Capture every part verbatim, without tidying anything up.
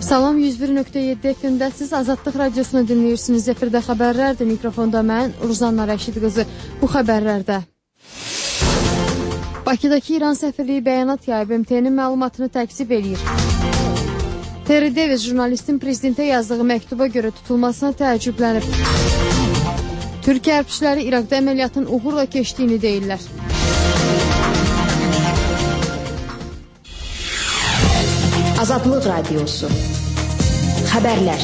Salam, yüz bir nöqtə yeddi F M-dəsiz Azadlıq Radiosunu dinləyirsiniz. Efirdə xəbərlərdir. Mikrofonda mən, Ruzanna Rəşid qızı. Bu xəbərlərdə Bakıdakı İran səfirliyi bəyanat yayıb, M T N-in məlumatını təksib eləyir. Terry Davis jurnalistin prezidentə yazdığı məktuba görə tutulmasına təəccüblənib. Türkiyə hərbçiləri İraqda əməliyyatın uğurla keçdiyini deyirlər. Azadlıq Radiosu. Xəbərlər.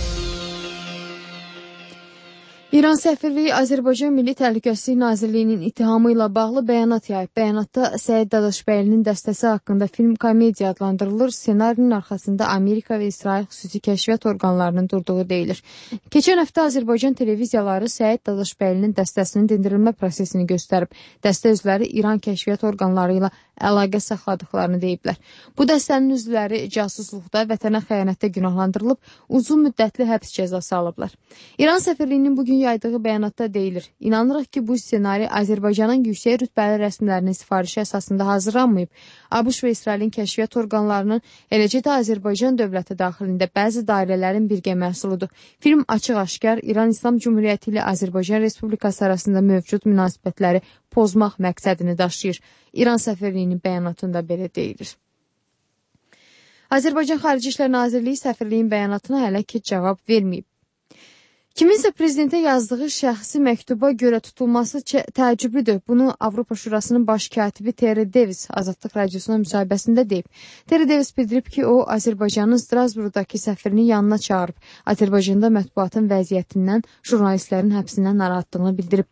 İran səfirliyi Azərbaycan Milli Təhlükəsizlik Nazirliyinin ittihamı ilə bağlı bəyanat yayıb. Bəyanatda Səid Dadaşbəylinin dəstəsi haqqında film komediya adlandırılır. Ssenarinin arxasında Amerika və İsrail xüsusi kəşfiyyat orqanlarının durduğu deyilir. Keçən həftə Azərbaycan televiziyaları Səid Dadaşbəylinin dəstəsinin dindirilmə prosesini göstərib. Dəstə üzvləri İran kəşfiyyat orqanları ilə əlaqə saxladıqlarını deyiblər. Bu dəstənin üzvləri casusluqda, vətənə xəyanətdə günahlandırılıb, uzun müddətli həbs cəzası alıblar. İran səfirliyinin bugün yaydığı bəyanatda deyilir. İnanırıq ki, bu ssenari Azərbaycanın yüksək rütbəli rəsmilərinin sifarişi əsasında hazırlanmayıb. ABŞ və İsrailin kəşfiyyat orqanlarının, eləcə də Azərbaycan dövləti daxilində bəzi dairələrin birgə məhsuludur. Film açıq-aşkar İran İslam Cümhuriyyəti ilə Azərbaycan Respublikası arasında mövcud münasibətləri pozmaq məqsədini daşıyır. İran səfirliyinin bəyanatında belə deyilir. Azərbaycan Xarici İşlər Nazirliyi səfirliyin bəyanatına hələ ki cavab verməyib. Kiminsə prezidentə yazdığı şəxsi məktuba görə tutulması təəccüblüdür. Bunu Avropa Şurasının baş katibi Terry Davis Azadlıq Radiosuna müsahibəsində deyib. Terry Davis bildirib ki, o Azərbaycanın Strasburqdakı səfirini yanına çağırıb. Azərbaycanda mətbuatın vəziyyətindən, jurnalistlərin həbsindən narahatlığını bildirib.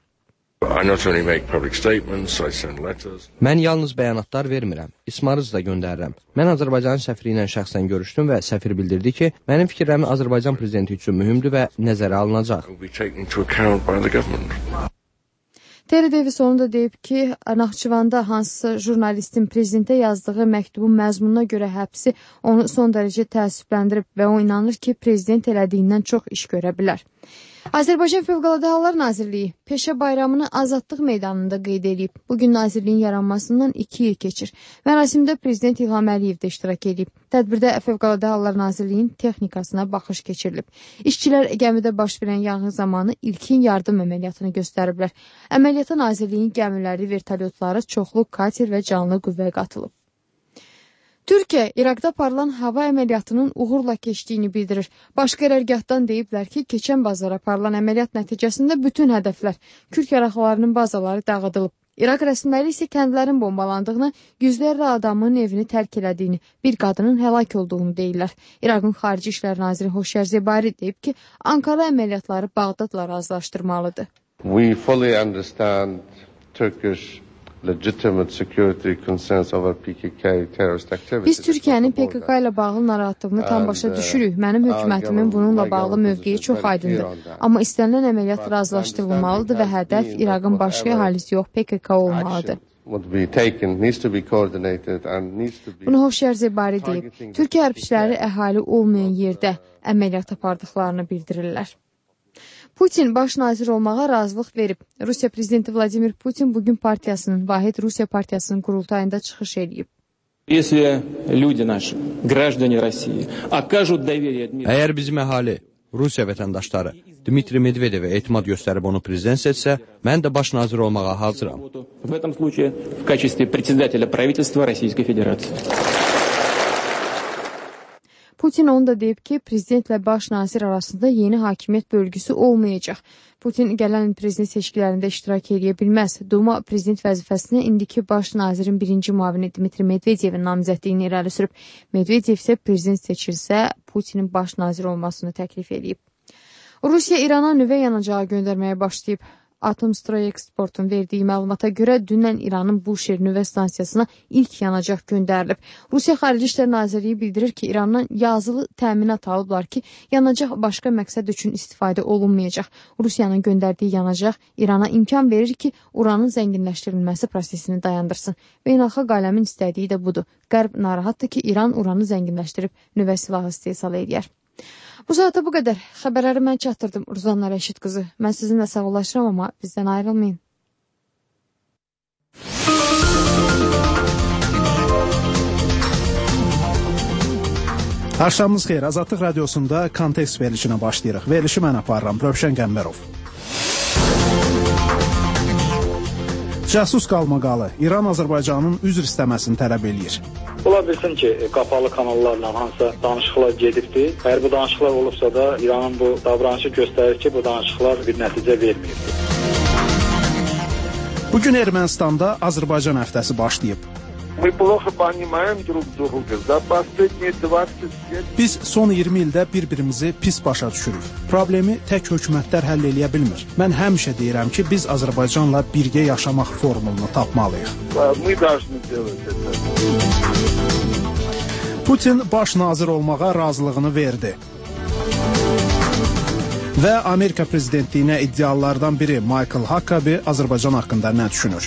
Mən yalnız bəyanatlar vermirəm, ismarız da göndərirəm. Mən Azərbaycanın səfiri ilə şəxsən görüşdüm və səfir bildirdi ki, mənim fikirlərim Azərbaycan prezidenti üçün mühümdür və nəzərə alınacaq. Terry Davis onu da deyib ki, Naxçıvanda hansısa jurnalistin prezidentə yazdığı məktubun məzmununa görə həbsi onu son dərəcə təəssübləndirib və o inanır ki, prezident elədiyindən çox iş görə bilər. Azərbaycan Fövqəladə Hallar Nazirliyi Peşə bayramını Azadlıq meydanında qeyd edib. Bugün Nazirliyin yaranmasından iki il keçir. Mərasimdə Prezident İlham Əliyev də iştirak edib. Tədbirdə Fövqəladə Hallar Nazirliyinin texnikasına baxış keçirilib. İşçilər gəmidə baş verən yanğın zamanı ilkin yardım əməliyyatını göstəriblər. Əməliyyata Nazirliyin gəmiləri, vertolyotları, çoxlu kater və canlı qüvvə qatılıb. Türkiyə, İraqda aparılan hava əməliyyatının uğurla keçdiyini bildirir. Baş qərargahdan deyiblər ki, keçən bazar aparılan əməliyyat nəticəsində bütün hədəflər, Kürd yaraqlarının bazaları dağıdılıb. İraq rəsmiləri isə kəndlərin bombalandığını, yüzlərlə adamın evini tərk elədiyini, bir qadının həlak olduğunu deyirlər. İraqın Xarici İşlər Naziri Xoşyar Zebari deyib ki, Ankara əməliyyatları Bağdadla razılaşdırmalıdır. We fully understand Turkish legitimate security concerns over P K K terrorist activities. Biz Türkiyənin P K K ilə bağlı narahatlığını tam başa düşürük. Mənim hökumətimin bununla bağlı mövqeyi çox aydındır. Amma istənilən əməliyyat razılaşdırılmalıdır və hədəf İraqın başqa əhalisi yox, P K K olmalıdır. Bunu Xoşyar Zebari deyib. Türkiyə hərbçiləri əhali olmayan yerdə əməliyyat apardıqlarını bildirirlər. Putin baş nazir olmağa razılıq verib. Rusiya prezidenti Vladimir Putin bugün partiyasının, Vahid Rusiya partiyasının qurultayında çıxış edib. Əgər bizim əhali, Rusiya vətəndaşları Dmitri Medvedevə etimad göstərib onu prezident seçsə, mən də baş nazir olmağa hazıram. Putin onu da deyib ki, prezidentlə baş nazir arasında yeni hakimiyyət bölgüsü olmayacaq. Putin gələn prezident seçkilərində iştirak edə bilməz. Duma prezident vəzifəsinə indiki baş nazirin birinci müavini Dmitri Medvedevin namizədliyini irəli sürüb. Medvedev isə prezident seçilsə, Putinin baş nazir olmasını təklif edib. Rusiya İrana nüvə yanacağı göndərməyə başlayıb. Atomstroy Export'un verdiyi məlumata görə dünən İranın Buşer nüvə stansiyasına ilk yanacaq göndərilib. Rusiya Xarici İşlər Nazirliyi bildirir ki, İrandan yazılı təminat alıblar ki, yanacaq başqa məqsəd üçün istifadə olunmayacaq. Rusiyanın göndərdiyi yanacaq İrana imkan verir ki, uranın zənginləşdirilməsi prosesini dayandırsın. Beynəlxalq aləmin istədiyi də budur. Qərb narahatdır ki, İran uranı zənginləşdirib nüvə silahı istehsal edir. Bu saata bu qədər. Xəbərləri mən çatdırdım. Ruzanna Rəşid qızı. Mən sizinlə sağollaşıram, amma bizdən ayrılmayın. Axşamınız xeyir. Azadlıq radiosunda kontekst verilişinə başlayırıq. Verilişi mən aparıram. Rövşən Qəmbərov. Casus qalmaqalı İran Azərbaycanın üzr istəməsini tələb eləyir. Ola bilsin ki, qapalı kanallarla hansısa danışıqlar gedibdir. Əgər bu danışıqlar olubsa da İranın bu davranışı göstərir ki, bu danışıqlar bir nəticə verməyibdir. Bugün Ermənistanda Azərbaycan həftəsi başlayıb. Biz son iyirmi ildə bir-birimizi pis başa düşürük. Problemi tək hökumətlər həll eləyə bilmir. Mən həmişə deyirəm ki, biz Azərbaycanla birgə yaşamaq formulunu tapmalıyıq. Putin baş nazir olmağa razılığını verdi. Və Amerika prezidentliyinə iddialardan biri Michael Huckabee Azərbaycan haqqında nə düşünür?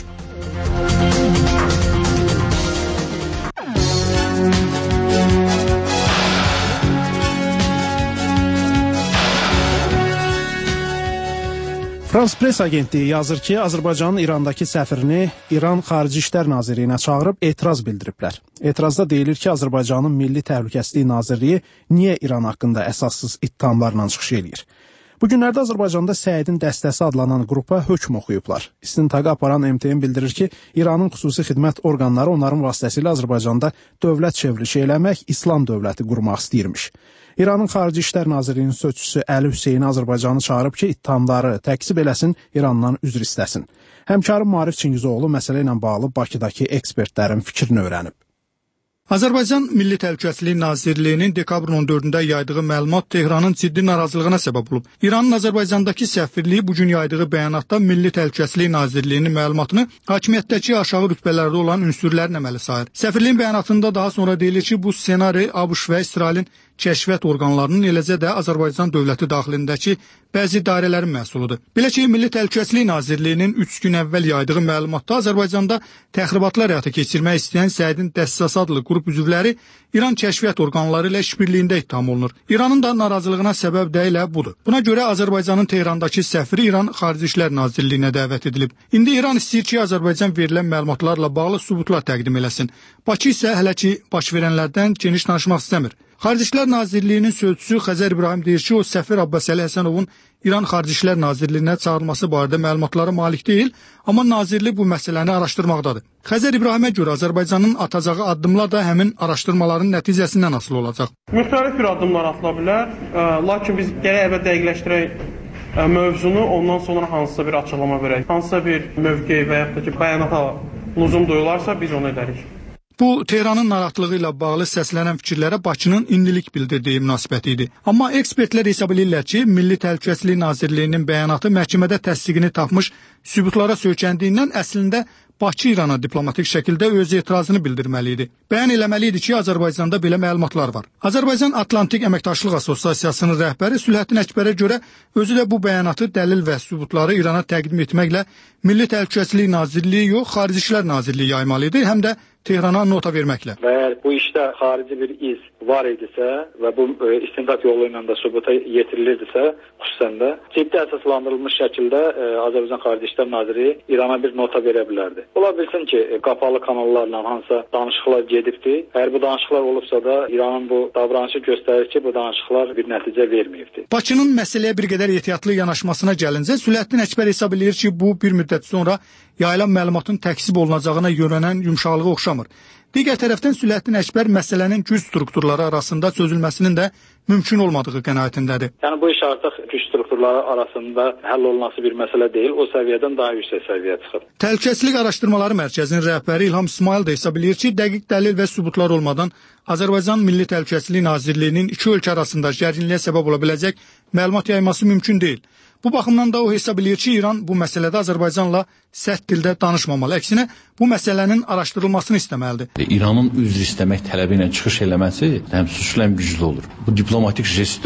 Frans Press agentliyi yazır ki, Azərbaycanın İrandakı səfirini İran Xarici İşlər Nazirliyinə çağırıb etiraz bildiriblər. Etirazda deyilir ki, Azərbaycanın Milli Təhlükəsizlik Nazirliyi niyə İran haqqında əsassız ittihamlarla çıxış eləyir? Bu günlərdə Azərbaycanda Səidin dəstəsi adlanan qrupa hökm oxuyublar. İstintaqa aparan M T N bildirir ki, İranın xüsusi xidmət orqanları onların vasitəsilə Azərbaycanda dövlət çevrilişi eləmək, İslam dövləti qurmaq istəyirmiş. İranın Xarici İşlər Nazirliyinin sözçüsü Əli Hüseyni Azərbaycanı çağırıb ki, ittihamları təkzib eləsin, İrandan üzr istəsin. Həmkarım Maarif Çingizoğlu məsələ ilə bağlı Bakıdakı ekspertlərin fikrini öyrənib. Azərbaycan Milli Təhlükəsizlik Nazirliyinin dekabrın on dördündə yaydığı məlumat Tehranın ciddi narazılığına səbəb olub. İranın Azərbaycandakı səfirliyi bugün yaydığı bəyanatda Milli Təhlükəsizlik Nazirliyinin məlumatını hakimiyyətdəki aşağı rütbələrdə olan ünsürlərin əməli sayır. Səfirliyin bəyanatında daha sonra deyilir ki, bu ssenari ABŞ və İsrailin kəşfiyyat orqanlarının, eləcə də Azərbaycan dövləti daxilindəki bəzi dairələrin məhsuludur. Belə ki, Milli Təhlükəsizlik Nazirliyinin üç gün əvvəl yaydığı məlumatda Azərbaycanda təxribatlar həyata keçirmək istəyən Səidin dəstəsi adlı qrup üzvləri İran kəşfiyyat orqanları ilə işbirliyində ittiham olunur. İranın da narazılığına səbəb də elə budur. Buna görə Azərbaycanın Tehrandakı səfiri İran Xarici İşlər Nazirliyinə dəvət edilib. İndi İran istəyir ki, Azərbaycan verilən məlumatlarla bağlı sübutlar təqdim eləsin. Bakı isə hələ ki, baş verənlərdən geniş danışmaq istəmir. Xarici İşlər Nazirliyinin sözçüsü Xəzər İbrahim deyir ki, o səfir Abbasəli Həsənovun İran Xarici İşlər Nazirliyinə çağırılması barədə məlumatlara malik deyil, amma nazirlik bu məsələni araşdırmaqdadır. Xəzər İbrahimə görə Azərbaycanın atacağı addımlar da həmin araşdırmaların nəticəsindən asılı olacaq. Müxtəlif bir addımlar atıla bilər, lakin biz gərək əvvəl dəqiqləşdirək mövzunu, ondan sonra hansısa bir açıqlama verək. Hansısa bir mövqe və yaxud da ki, bəyanata lüzum duyularsa biz onu edərik. Bu, Tehranın narahatlığı ilə bağlı səslənən fikirlərə Bakının indilik bildirdiyi münasibəti idi. Amma ekspertlər hesab edirlər ki, Milli Təhlükəsizlik Nazirliyinin bəyanatı məhkəmədə təsdiqini tapmış sübutlara söykəndiyindən əslində Bakı İrana diplomatik şəkildə öz etirazını bildirməli idi. Bəyan eləməli idi ki, Azərbaycanda belə məlumatlar var. Azərbaycan Atlantik Əməkdaşlıq Assosiasiyasının rəhbəri Sülhəddin Əkbərə görə özü də bu bəyanatı dəlil və sübutları İrana təqdim etməklə Milli Təhlükəsizlik Nazirliyi yox, Xarici İşlər Nazirliyi yaymalı idi, həm də Tehrana nota verməklə. Və əgər bu işdə xarici bir iz var idisə və bu e, istintaq yolu ilə də sübuta yetirilirdisə, xüsusən də ciddi əsaslandırılmış şəkildə e, Azərbaycan Xarici İşlər Naziri İrana bir nota verə bilərdi. Ola bilsin ki, e, qapalı kanallarla hansısa danışıqlar gedibdir. Əgər bu danışıqlar olubsa da İranın bu davranışı göstərir ki, bu danışıqlar bir nəticə verməyibdir. Bakının məsələyə bir qədər ehtiyatlı yanaşmasına gəlincə, Sülhəddin Əkbər hesab edir ki, bu bir müddət sonra yayılan məlumatın təksib olunacağına yönələn yumşaqlığı oxşamır. Digər tərəfdən Sülhəddin Əkbər məsələnin güc strukturları arasında çözülməsinin də mümkün olmadığı qənaətindədir. Yəni bu iş artıq güc strukturları arasında həll olunması bir məsələ deyil, o səviyyədən daha yüksək səviyyəyə çıxır. Təhlükəsizlik Araşdırmaları Mərkəzinin rəhbəri İlham İsmail də hesab edir ki, dəqiq dəlil və sübutlar olmadan Azərbaycan Milli Təhlükəsizlik Nazirliyinin iki ölkə arasında gərginliyə səbəb ola biləcək məlumat yayması mümkün deyil. Bu baxımdan da o hesab edir ki, İran bu məsələdə Azərbaycanla sərt dildə danışmamalı. Əksinə, bu məsələnin araşdırılmasını istəməlidir. İranın üzr istəmək tələbi ilə çıxış eləməsi həm suçlu, həm güclü olur. Bu diplomatik jest deyil.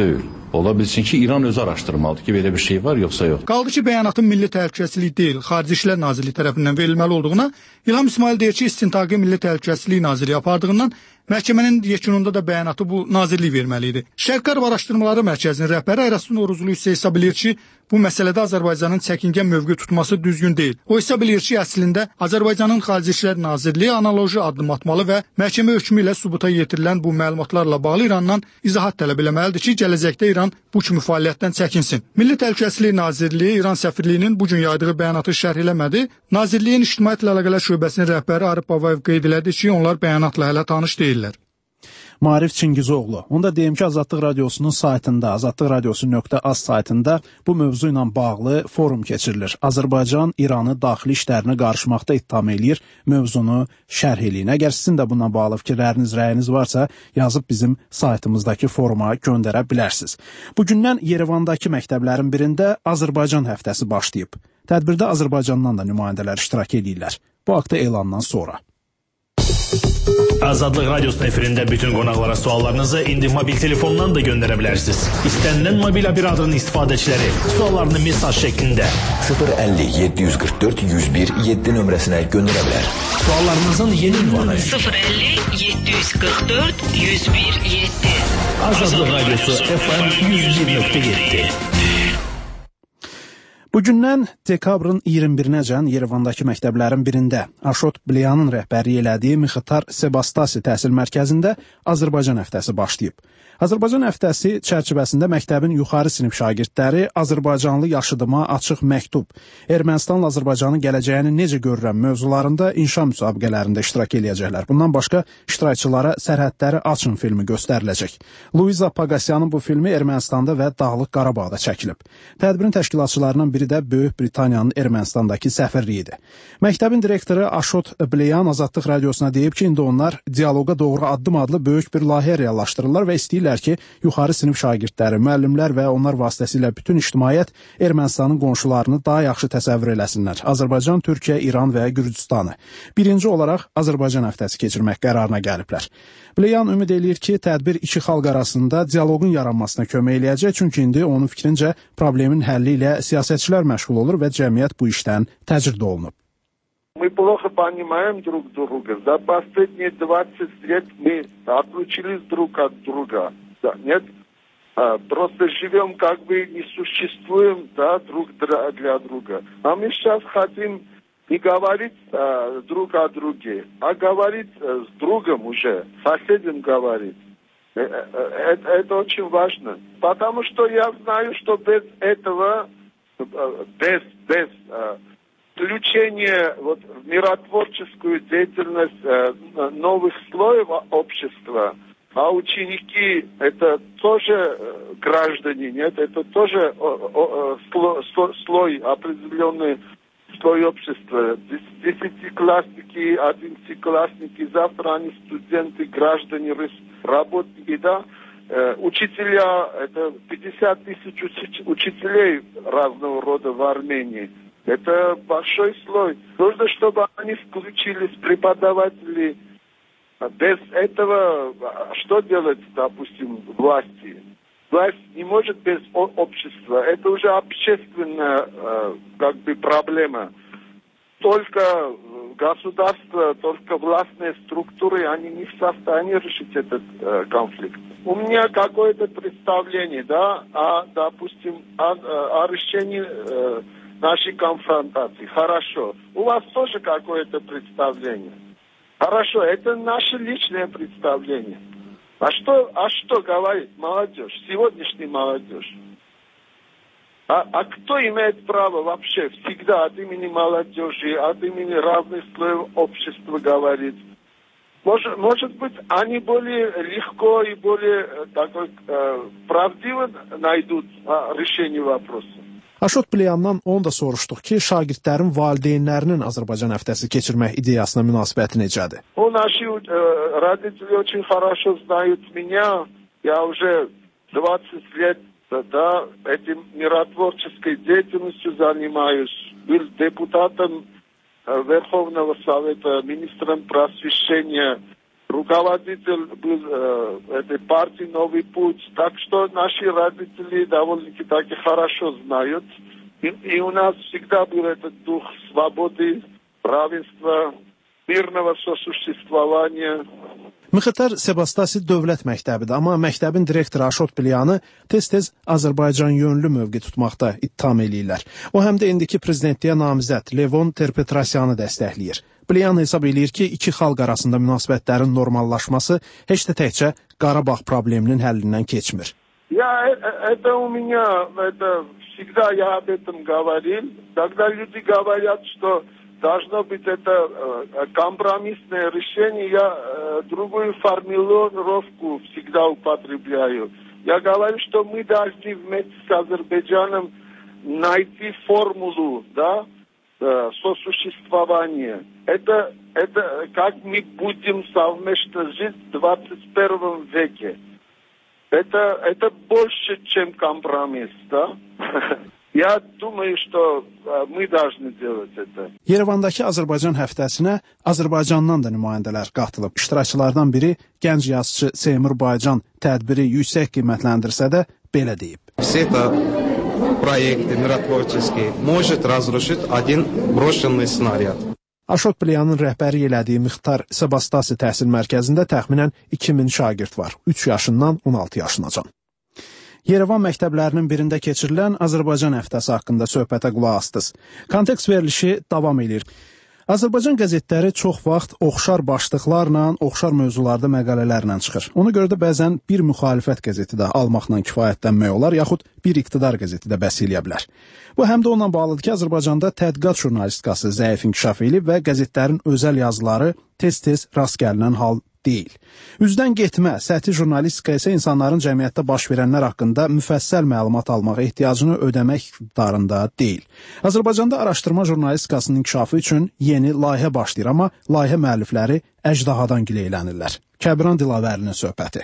Ola bilsin ki, İran özü araşdırmalıdır ki, belə bir şey var, yoxsa yox. Qaldı ki, bəyanatın Milli Təhlükəsizlik deyil, Xarici İşlər Nazirliyi tərəfindən verilməli olduğuna, İlham İsmail deyir ki, istintaqı Milli Təhlükəsizlik Nazirliyi apardığından məhkəmənin yekununda da bəyanatı bu nazirlik verməli idi. Şərq Qərb Araşdırmaları Mərkəzinin rəhbəri Ərəstun Oruzlu isə hesab edir ki, bu məsələdə Azərbaycanın çəkingən mövqe tutması düzgün deyil. O hesab edir ki, əslində Azərbaycanın Xarici İşlər Nazirliyi analoji addım atmalı və məhkəmə hökmü ilə sübuta yetirilən bu məlumatlarla bağlı İrandan izahat tələb eləməlidir ki, gələcəkdə İran bu kimi fəaliyyətdən çəkinsin. Milli Təhlükəsizlik Nazirliyi İran səfirliyinin bu gün yaydığı bəyanatı şərh eləmədi. Nazirliyin İctimaiyyətlə Əlaqələr şöbəsinin rəhbəri Arif Babayev qeyd elədi ki, onlar bəyanatla hələ tanış deyillər. Maarif Çingizoğlu. Onda deyim ki, Azadlıq Radiosunun saytında, azadlıq radiosu nöqtə az saytında bu mövzu ilə bağlı forum keçirilir. Azərbaycan İranı daxili işlərinə qarışmaqda ittiham eləyir, mövzunu şərh eləyin. Əgər sizin də bununla bağlı fikirləriniz, rəyiniz varsa, yazıb bizim saytımızdakı foruma göndərə bilərsiniz. Bugündən Yerevandakı məktəblərin birində Azərbaycan həftəsi başlayıb. Tədbirdə Azərbaycandan da nümayəndələr iştirak edirlər. Bu haqda elandan sonra. Azadlıq Radyosu'nun efirində bütün qonaqlara suallarınızı indi mobil telefondan da göndərə bilərsiniz. İstənilən mobil operatorun istifadəçiləri suallarını mesaj şəklində sıfır əlli yeddi yüz qırx dörd yüz bir yeddi nömrəsinə göndərə bilər. Suallarınızın yeni ünvanı sıfır əlli yeddi yüz qırx dörd yüz bir yeddi. Azadlıq Radyosu F M yüz bir nöqtə yeddi. Bugündən dekabrın iyirmi birinəcən Yerevandakı məktəblərin birində Aşot Bliyanın rəhbəri elədiyi Mixtar Sebastasi təhsil mərkəzində Azərbaycan həftəsi başlayıb. Azərbaycan həftəsi çərçivəsində məktəbin yuxarı sinif şagirdləri Azərbaycanlı yaşıdıma açıq məktub, Ermənistanla Azərbaycanın gələcəyini necə görürəm mövzularında inşa müsabiqələrində iştirak eləyəcəklər. Bundan başqa iştirakçılara Sərhədləri açın filmi göstəriləcək. Luiza Pagasyanın bu filmi Ermənistanda və Dağlıq Qarabağda çəkilib. Tədbirin təşkilatçılarından biri də Böyük Britaniyanın Ermənistandakı səfirliyidir. Məktəbin direktoru Aşot Bliyan Azadlıq Radiosuna deyib ki, indi onlar Dialoqa Doğru Addım adlı böyük bir layihə reallaşdırırlar və istəyirlər ki, yuxarı sinif şagirdləri, müəllimlər və onlar vasitəsilə bütün ictimaiyyət Ermənistanın qonşularını daha yaxşı təsəvvür eləsinlər. Azərbaycan, Türkiyə, İran və Gürcüstanı. Birinci olaraq Azərbaycan həftəsi keçirmək qərarına gəliblər. Bliyan ümid eləyir ki, tədbir iki xalq arasında dialoqun yaranmasına kömək eləyəcək, çünki indi onun fikrincə problemin həlli ilə siyasətçilər məşğul olur və cəmiyyət bu işdən təcrid olunub. Мы плохо понимаем друг друга. За последние двадцать лет мы отлучились друг от друга. Да, нет? А, просто живем как бы не существуем, да, друг для друга. А мы сейчас хотим не говорить а, друг о друге, а говорить а, с другом уже, соседям говорить. Это, это очень важно. Потому что я знаю, что без этого, без, без включения вот, в миротворческую деятельность э, новых слоев общества, а ученики это тоже э, граждане, нет, это тоже о, о, сло, сло, слой, определенный слой общества. Десятиклассники, одиннадцатиклассники, завтра они студенты, граждане, работники, да. Э, учителя, это пятьдесят тысяч учителей разного рода в Армении. Это большой слой. Нужно, чтобы они включились, преподаватели. Без этого что делать, допустим, власти? Власть не может без общества. Это уже общественная как бы проблема. Только государство, только властные структуры, они не в состоянии решить этот конфликт. У меня какое-то представление, да, о, допустим, о, о решении нашей конфронтации. Хорошо. У вас тоже какое-то представление. Хорошо, это наше личное представление. А что, а что говорит молодежь, сегодняшняя молодежь? А, а кто имеет право вообще всегда от имени молодежи, от имени разных слоев общества говорить? Может, может быть, они более легко и более такой, э, правдиво найдут а, решение вопроса. Aşot Bliyandan onu da soruşduq ki, şagirdlərin valideynlərinin Azərbaycan həftəsi keçirmək ideyasına münasibəti necədir? Ну, наши э, родители очень хорошо знают меня. Я уже двадцать лет да, этим миротворческой деятельностью занимаюсь. Был депутатом э, Верховного Совета, министром просвещения. руководитель был э, этой партии «Новый путь». Так что наши родители довольно-таки таки хорошо знают. И, и у нас всегда был этот дух свободы, равенства, mирного sosuşistvavaniya. Mıxıtar Sebastasi dövlət məktəbidir, amma məktəbin direktoru Aşot Bilyanı tez-tez Azərbaycan yönlü mövqe tutmaqda ittiham eləyirlər. O həm də indiki prezidentliyə namizəd Levon Ter-Petrosyanı dəstəkləyir. Bilyan hesab eləyir ki, iki xalq arasında münasibətlərin normallaşması heç də təkcə Qarabağ probleminin həllindən keçmir. Ya, это у меня, это всегда я об этом говорил. Когда люди говорят, что должно быть это э, компромиссное решение, я э, другую формулировку всегда употребляю. Я говорю, что мы должны вместе с Азербайджаном найти формулу, да, э, сосуществования. Это, это как мы будем совместно жить в двадцать первом веке. Это, это больше, чем компромисс, да? Я думаю, что мы должны делать это. Yerevandakı Azərbaycan həftəsinə Azərbaycandan da nümayəndələr qatılıb. İştirakçılardan biri gənc yazıçı Seymur Baycan tədbiri yüksək qiymətləndirsə də belə deyib. Все это проекты миротворческие может разрушить один брошенный снаряд. Aşot Bilyanın rəhbəri elədiyi Mıxtar Sebastasi təhsil mərkəzində təxminən iki min şagird var. üç yaşından on altı yaşınacan. Yerevan məktəblərinin birində keçirilən Azərbaycan həftəsi haqqında söhbətə qulaq astınız. Kontekst verilişi davam edir. Azərbaycan qəzetləri çox vaxt oxşar başlıqlarla, oxşar mövzularda məqalələrlə çıxır. Ona görə də bəzən bir müxalifət qəzeti də almaqla kifayətlənmək olar, yaxud bir iqtidar qəzeti də bəs eləyə bilər. Bu həm də onunla bağlıdır ki, Azərbaycanda tədqiqat jurnalistikası zəif inkişaf edib və qəzetlərin özəl yazıları tez-tez rast gəlinən hal deyil. Üzdən getmə, səthi jurnalistika isə insanların cəmiyyətdə baş verənlər haqqında müfəssəl məlumat almağa ehtiyacını ödəmək iqtidarında deyil. Azərbaycanda araşdırma jurnalistikasının inkişafı üçün yeni layihə başlayır, amma layihə müəllifləri əjdahadan gileylənirlər. Kəbran Dilavərinin söhbəti.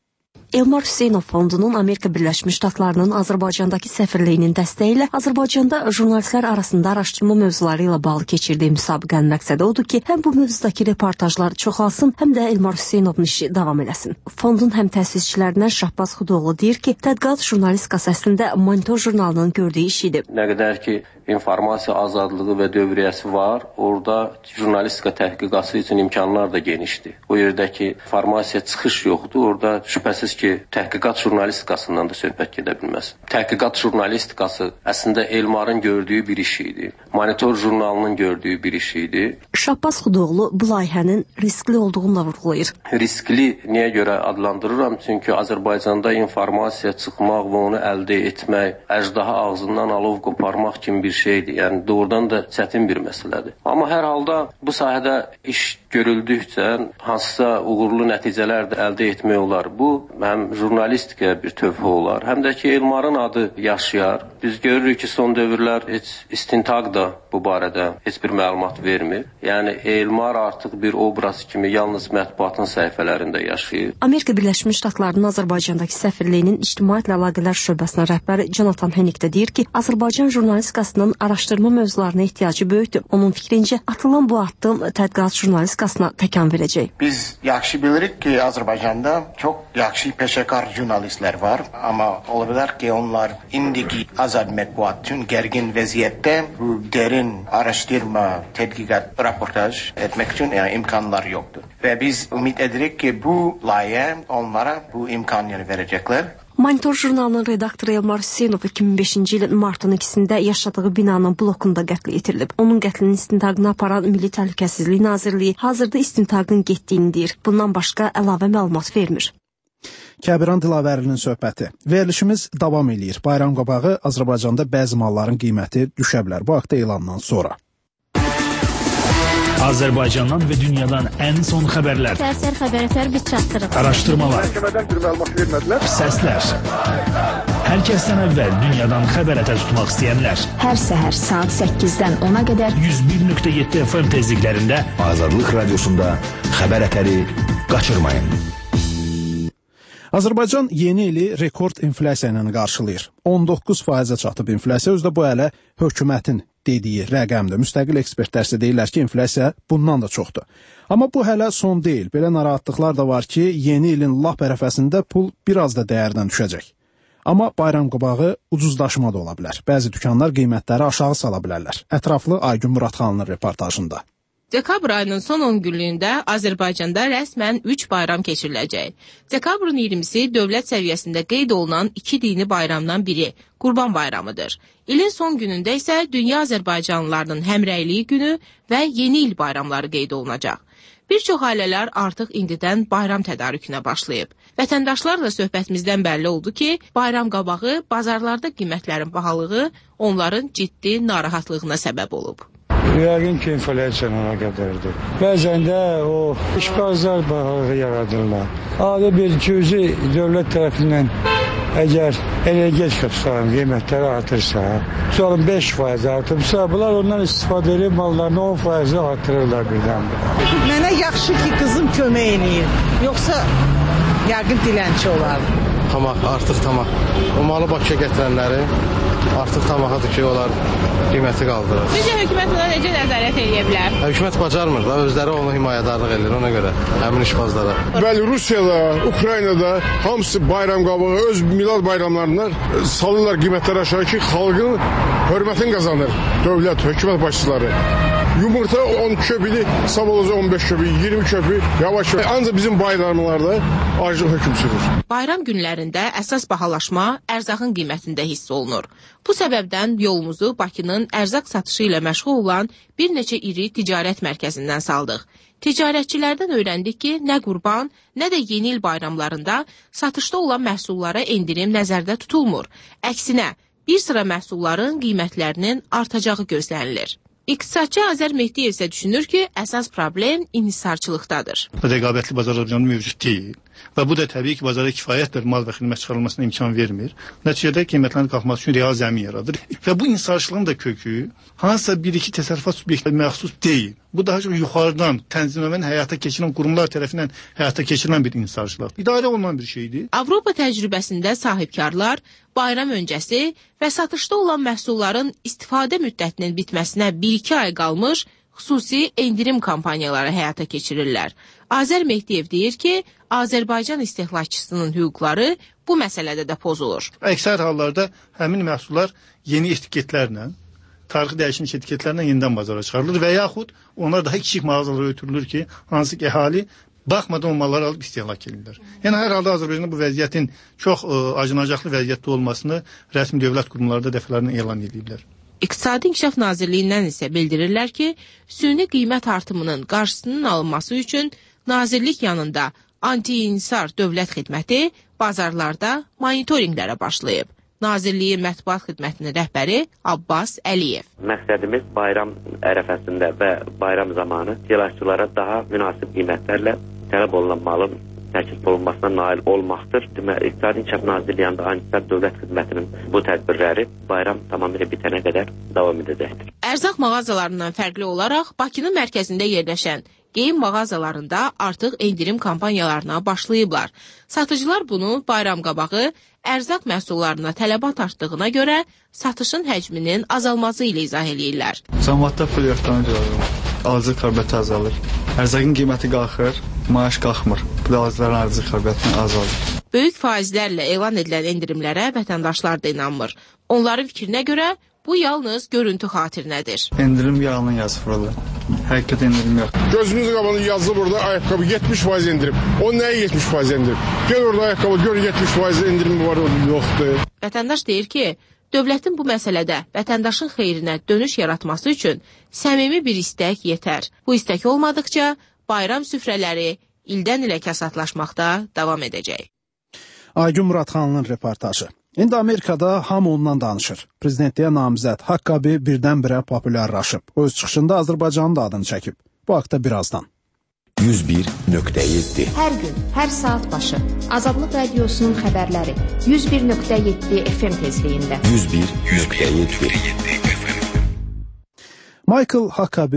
Elmar Hüseynov Fondunun Amerika Birləşmiş Ştatlarının Azərbaycandakı səfirliyinin dəstəyi ilə Azərbaycanda jurnalistlər arasında araşdırma mövzuları ilə bağlı keçirdiyi müsabiqənin məqsədi odur ki, həm bu mövzudakı reportajlar çoxalsın, həm də Elmar Hüseynovun işi davam eləsin. Fondun həm təsisçilərindən Şahbaz Xudoğlu deyir ki, tədqiqat jurnalistikası əslində Monitor jurnalının gördüyü iş idi. Nə qədər ki, informasiya azadlığı və dövriyyəsi var, orada jurnalistika təhqiqatı üçün imkanlar da genişdir. O yerdəki informasiya çıxış yoxdur, orada şübhəsiz ki, təhqiqat jurnalistikasından da söhbət gedə bilməz. Təhqiqat jurnalistikası əslində Elmarın gördüyü bir iş idi. Monitor jurnalının gördüyü bir iş idi. Şahbaz Xudoğlu bu layihənin riskli olduğunu vurğulayır. Riskli niyə görə adlandırıram? Çünki Azərbaycanda informasiya çıxmaq və onu əldə etmək, əjdaha ağzından alov qoparmaq kimi bir şeydir. Yəni doğrudan da çətin bir məsələdir. Amma hər halda bu sahədə iş görüldükcə hansısa uğurlu nəticələr də əldə etmək olar. Bu həm jurnalistikaya bir tövhə olar, həm də ki Elmarın adı yaşayar. Biz görürük ki, son dövrlər heç istintaq da bu barədə heç bir məlumat vermir. Yəni Elmar artıq bir obraz kimi yalnız mətbuatın səhifələrində yaşayır. Amerika Birləşmiş Ştatlarının Azərbaycandakı səfirliyinin ictimaiyyətlə əlaqələr şöbəsinin rəhbəri Jonathan Hennick də deyir ki, Azərbaycan jurnalistikasının araşdırma mövzularına ehtiyacı böyükdür. Onun fikrincə atılan bu addım tədqiqat jurnalistikasına təkan verəcək. Biz yaxşı bilirik ki, Azərbaycanda çox yaxşı peşəkar jurnalistlər var, amma ola bilər ki, onlar indiki azad mətbuat üçün gərgin vəziyyətdə bu derin araşdırma, tədqiqat, raportaj etmək üçün yəni, imkanlar yoxdur. Və biz ümid edirik ki, bu layihə onlara bu imkanları verəcəklər. Monitor jurnalının redaktoru Elmar Hüseynov iki min beşinci ilin martın ikisində yaşadığı binanın blokunda qətlə yetirilib. Onun qətlinin istintaqını aparan Milli Təhlükəsizlik Nazirliyi hazırda istintaqın getdiyini deyir. Bundan başqa əlavə məlumat vermir. Kəbran Dilavərinin söhbəti. Verilişimiz davam eləyir. Bayram qabağı Azərbaycanda bəzi malların qiyməti düşə bilər. Bu haqda elandan sonra. Azərbaycandan və dünyadan ən son xəbərlər. Səhər xəbərətər biz çatdırıq. Araşdırmalar. Məhkəmədən bir məlumat vermədilər. Səslər. Hər kəsdən əvvəl dünyadan xəbərətər tutmaq istəyənlər. Hər səhər saat səkkizdən ona qədər yüz bir nöqtə yeddi F M tezliklərində Azadlıq Radiosunda xəbərətəri qaçırmayın. Azərbaycan yeni ili rekord inflasiya ilə qarşılayır. on doqquz faizə çatıb inflasiya, özdə bu hələ hökumətin dediyi rəqəmdir. Müstəqil ekspertlər isə deyirlər ki, inflyasiya bundan da çoxdur. Amma bu hələ son deyil. Belə narahatlıqlar da var ki, yeni ilin lap ərəfəsində pul biraz da dəyərdən düşəcək. Amma bayram qabağı ucuzlaşma da ola bilər. Bəzi dükanlar qiymətləri aşağı sala bilərlər. Ətraflı Aygün Muradxanlının reportajında. Dekabr ayının son on günlüyündə Azərbaycanda rəsmən üç bayram keçiriləcək. Dekabrın iyirmisi dövlət səviyyəsində qeyd olunan iki dini bayramdan biri, Qurban bayramıdır. İlin son günündə isə dünya Azərbaycanlılarının həmrəyliyi günü və yeni il bayramları qeyd olunacaq. Bir çox ailələr artıq indidən bayram tədarükünə başlayıb. Vətəndaşlarla söhbətimizdən bəlli oldu ki, bayram qabağı bazarlarda qiymətlərin bahalığı onların ciddi narahatlığına səbəb olub. Yəqin ki, inflyasiya ona qədərdir. Bəzən də o işbazlar bahalığı yaradırlar. Adi bir cüzi dövlət tərəfindən əgər energetika tutarım qiymətləri artırsa, tutalım beş faiz artırsa, bunlar ondan istifadə edib mallarını on faiz artırırlar birdən. Mənə yaxşı ki, qızım kömək eləyir. Yoxsa yəqin dilənçi olar. Tamaq, artıq tamaq. O malı Bakıya gətirənləri artıq tamahadır ki, onlar qiyməti qaldırır. Sizcə hökumət buna necə nəzarət edə bilər? Hökumət bacarmır da, özləri onu himayədarlıq edir ona görə, həmin işbazlara. Bəli, Rusiyada, Ukraynada hamısı bayram qabağı, öz milad bayramlarından salırlar qiymətləri aşağı ki, xalqın hörmətini qazanır dövlət, hökumət başçıları. Yumurta on köpüdür, sabah on beş köpü, iyirmi köpü, yavaş yavaş. Ancaq bizim bayramlarda aclıq hökm sürür. Bayram günlərində əsas bahalaşma ərzaqın qiymətində hiss olunur. Bu səbəbdən yolumuzu Bakının ərzaq satışı ilə məşğul olan bir neçə iri ticarət mərkəzindən saldıq. Ticarətçilərdən öyrəndik ki, nə qurban, nə də yeni il bayramlarında satışda olan məhsullara endirim nəzərdə tutulmur. Əksinə, bir sıra məhsulların qiymətlərinin artacağı gözlənilir. İqtisadçı Azər Mehdiyev isə düşünür ki, əsas problem inhisarçılıqdadır. Rəqabətli bazar Azərbaycanda mövcud deyil və bu da təbii ki, bazara kifayət bir mal və xidmət çıxarılmasına imkan vermir. Nəticədə qiymətlərin qalxması üçün real zəmin yaradır. Və bu inhisarçılığın da kökü hansısa bir-iki təsərrüfat subyektlərinə məxsus deyil. Bu daha çox yuxarıdan tənzimləməni həyata keçirilən qurumlar tərəfindən həyata keçirilən bir inhisarçılıq. İdarə olunan bir şeydir. Avropa təcrübəsində sahibkarlar bayram öncəsi və satışda olan məhsulların istifadə müddətinin bitməsinə bir-iki ay qalmış xüsusi endirim kampaniyaları həyata keçirirlər. Azər Mehdiyev deyir ki, Azərbaycan istehlakçısının hüquqları bu məsələdə də pozulur. Əksər hallarda həmin məhsullar yeni etiketlərlə, tarixi dəyişmiş etiketlərlə yenidən bazara çıxarılır və yaxud onlar daha kiçik mağazalara ötürülür ki, hansı ki, əhali baxmadan o malları alıb istehlak edirlər. Yəni, hər halda Azərbaycanda bu vəziyyətin çox ə, acınacaqlı vəziyyətdə olmasını rəsmi dövlət qurumları da dəfələrlə elan ediblər. İqtisadi İnkişaf Nazirliyindən isə bildirirlər ki, süni qiymət artımının qarşısının alınması üçün Nazirlik yanında anti-inhisar dövlət xidməti bazarlarda monitorinqlərə başlayıb. Nazirliyin mətbuat xidmətinin rəhbəri Abbas Əliyev. Məqsədimiz bayram ərəfəsində və bayram zamanı istehlakçılara daha münasib qiymətlərlə tələb olunan malın təklif olunmasına nail olmaqdır. Deməli, İqtisadi İnkişaf Nazirliyində anti-inhisar dövlət xidmətinin bu tədbirləri bayram tamamilə bitənə qədər davam edəcəkdir. Ərzaq mağazalarından fərqli olaraq Bakının mərkəzində yerləşən geyim mağazalarında artıq endirim kampaniyalarına başlayıblar. Satıcılar bunu bayram qabağı ərzaq məhsullarına tələbat artdığına görə satışın həcminin azalması ilə izah eləyirlər. Cəmiyyətdə pul yığdan görürəm. Alıcı qabiliyyəti azalır. Ərzaqın qiyməti qalxır, maaş qalxmır. Bu da alıcıların alıcı qabiliyyətini azalır. Böyük faizlərlə elan edilən endirimlərə vətəndaşlar da inanmır. Onların fikrinə görə bu yalnız görüntü xatirinədir. Endirim yalandan yazı vururlar. Həqiqət endirim yox. Gözümüz qabağında yazılı burada ayaqqabı yetmiş faiz endirim. O nəyə yetmiş faiz endirim? Gel orada ayaqqabı gör yetmiş faiz endirim var, yoxdur. Vətəndaş deyir ki, dövlətin bu məsələdə vətəndaşın xeyrinə dönüş yaratması üçün səmimi bir istək yetər. Bu istək olmadıkca bayram süfrələri ildən ilə kasatlaşmaqda davam edəcək. Aygün Muradxanlının reportajı. İndi Amerikada hamı ondan danışır. Prezidentliyə namizəd Haqqabi birdən-birə populyarlaşıb. O öz çıxışında Azərbaycanın da adını çəkib. Bu haqda birazdan. yüz bir nöqtə yeddi Hər gün, hər saat başı Azadlıq Radiosunun xəbərləri yüz bir nöqtə yeddi F M tezliyində. yüz bir nöqtə yeddi Michael Haqqabi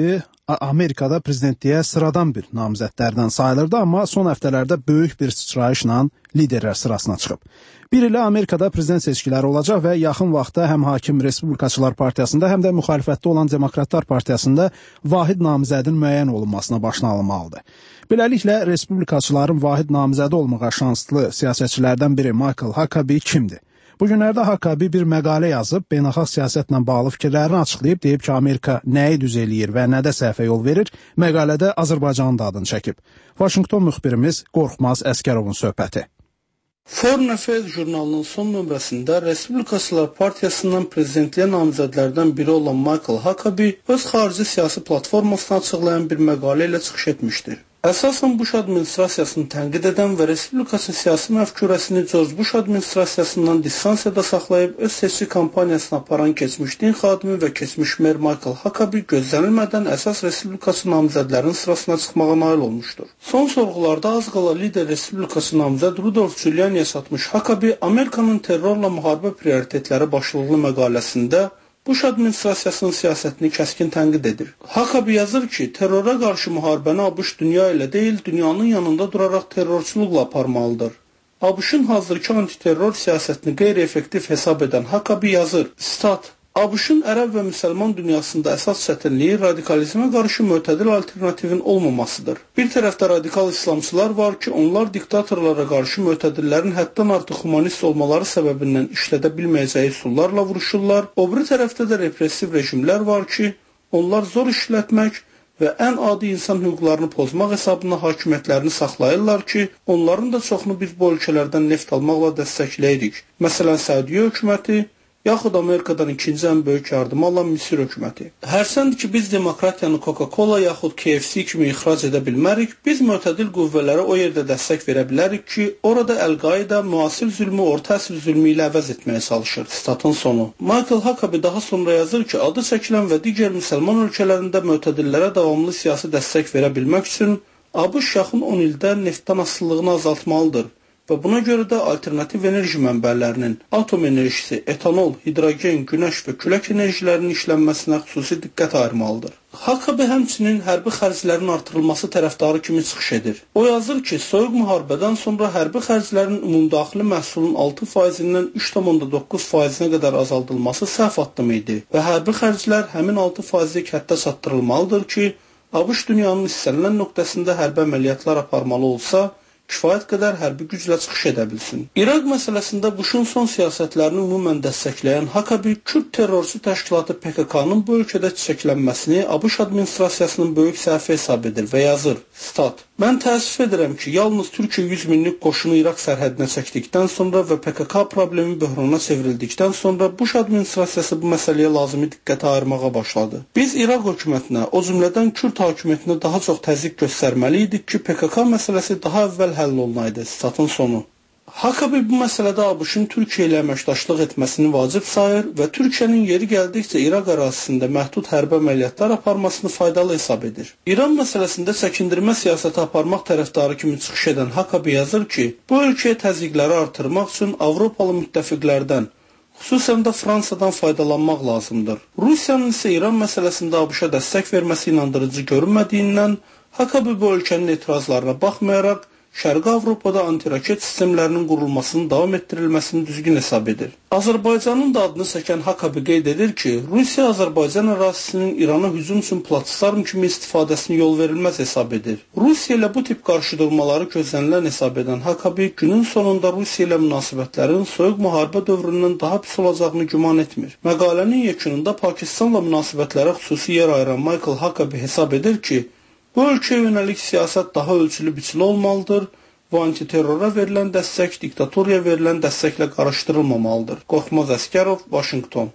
Amerikada prezidentliyə sıradan bir namizədlərdən sayılırdı, amma son həftələrdə böyük bir sıçrayışla liderlər sırasına çıxıb. Bir ilə Amerikada prezident seçkiləri olacaq və yaxın vaxtda həm hakim Respublikaçılar Partiyasında, həm də müxalifətdə olan Demokratlar Partiyasında vahid namizədin müəyyən olunmasına başlanılmalıdır. Beləliklə, Respublikaçıların vahid namizədi olmağa şanslı siyasətçilərdən biri Michael Huckabee kimdir? Bu günlərdə Huckabee bir məqalə yazıb, beynəlxalq siyasətlə bağlı fikirlərini açıqlayıb, deyib ki, Amerika nəyi düz eləyir və nədə səhvə yol verir, məqalədə Azərbaycanın da adını çəkib. Vaşinqton müxbirimiz Qorxmaz Əskərovun söhbəti. Foreign Affairs jurnalının son nömrəsində Respublikaçılar Partiyasından prezidentliyə namizədlərdən biri olan Michael Huckabee öz xarici siyasi platformasını açıqlayan bir məqalə ilə çıxış etmişdir. Əsasən Bush administrasiyasını tənqid edən və Respublikası siyasi məfkurəsini George Bush administrasiyasından distansiyada saxlayıb öz seçki kampaniyasını aparan keçmiş din xadimi və keçmiş mer Michael Huckabee gözlənilmədən əsas Respublikası namizədlərin sırasına çıxmağa nail olmuşdur. Son sorğularda az qala lider Respublikası namizəd Rudolf Giuliani'yə satmış Huckabee Amerikanın terrorla müharibə prioritetləri başlıqlı məqaləsində Bush administrasiyasının siyasətini kəskin tənqid edir. Huckabee yazır ki, terrora qarşı müharibəni ABŞ dünya ilə deyil, dünyanın yanında duraraq terrorçuluqla aparmalıdır. ABŞ-ın hazırki antiterror siyasətini qeyri-effektiv hesab edən Huckabee yazır, stat, ABŞ-ın ərəb və müsəlman dünyasında əsas çətinliyi radikalizmə qarşı mötədil alternativin olmamasıdır. Bir tərəfdə radikal İslamçılar var ki, onlar diktatorlara qarşı mötədillərin həddən artıq humanist olmaları səbəbindən işlədə bilməyəcəyi üsullarla vuruşurlar. O biri tərəfdə də repressiv rejimlər var ki, onlar zor işlətmək və ən adi insan hüquqlarını pozmaq hesabına hakimiyyətlərini saxlayırlar ki, onların da çoxunu biz bu ölkələrdən neft almaqla dəstəkləyirik. Məsələn, Səudiyyə hökuməti, yaxud Amerikadan ikinci ən böyük yardımı alan Misir hökuməti. Hərsəndir ki, biz demokratiyanı Coca-Cola yaxud K F C kimi ixrac edə bilmərik, biz mötədil qüvvələrə o yerdə dəstək verə bilərik ki, orada Əl-Qaida müasir zülmü orta əsr zülmü ilə əvəz etməyə çalışır. Statın sonu. Michael Huckabee daha sonra yazır ki, adı çəkilən və digər müsəlman ölkələrində mötədillərə davamlı siyasi dəstək verə bilmək üçün ABŞ yaxın on ildə neftdən asılılığını azaltmalıdır. Və buna görə də alternativ enerji mənbələrinin, atom enerjisi, etanol, hidrogen, günəş və külək enerjilərinin işlənməsinə xüsusi diqqət ayırmalıdır. Huckabee həmçinin hərbi xərclərin artırılması tərəfdarı kimi çıxış edir. O yazır ki, soyuq müharibədən sonra hərbi xərclərin ümumdaxili məhsulun altı faizindən üç tam doqquz faizinə qədər azaldılması səhv addım idi və hərbi xərclər həmin altı faizlik həddə çatdırılmalıdır ki, ABŞ dünyanın istənilən nöqtəsində hərbi əməliyyatlar aparmalı olsa, kifayət qədər hərbi güclə çıxış edə bilsin. İraq məsələsində Bush'un son siyasətlərini ümumən dəstəkləyən Huckabee Kürd terrorçu təşkilatı P K K-nın bu ölkədə çiçəklənməsini ABŞ administrasiyasının böyük səhvi hesab edir və yazır, stat, mən təəssüf edirəm ki, yalnız Türkiyə yüz minlik qoşunu İraq sərhədinə çəkdikdən sonra və P K K problemi böhrana çevrildikdən sonra Bush administrasiyası bu məsələyə lazımi diqqət ayırmağa başladı. Biz İraq hökumətinə, o cümlədən Kürd hakimiyyətinə daha çox təzyiq göstərməli idik ki, P K K məsələsi daha əvvəl həll olunaydı. Statın sonu. Huckabee bu məsələdə ABŞ-ın Türkiyə ilə əməkdaşlıq etməsini vacib sayır və Türkiyənin yeri gəldikcə İraq ərazisində məhdud hərbi əməliyyatlar aparmasını faydalı hesab edir. İran məsələsində çəkindirmə siyasəti aparmaq tərəfdarı kimi çıxış edən Huckabee yazır ki, bu ölkəyə təzyiqləri artırmaq üçün Avropalı müttəfiqlərdən, xüsusən də Fransadan faydalanmaq lazımdır. Rusiyanın isə İran məsələsində ABŞ-a dəstək verməsi inandırıcı görünmədiyindən, Huckabee bu ölkənin etirazlarına baxmayaraq, Şərqi Avropada antiraket sistemlərinin qurulmasının davam etdirilməsini düzgün hesab edir. Azərbaycanın da adını çəkən Huckabee qeyd edir ki, Rusiya Azərbaycan ərazisinin İrana hücum üçün platform kimi istifadəsini yol verilməz hesab edir. Rusiya ilə bu tip qarşıdurmaları gözlənilən hesab edən Huckabee günün sonunda Rusiya ilə münasibətlərin soyuq müharibə dövründən daha pis olacağını güman etmir. Məqalənin yekununda Pakistanla münasibətlərə xüsusi yer ayıran Michael Huckabee hesab edir ki, bu ölkəyə yönəlik siyasət daha ölçülü biçili olmalıdır və antiterrora verilən dəstək diktatoriyaya verilən dəstəklə qarışdırılmamalıdır. Qorxmaz Əskərov, Vaşinqton.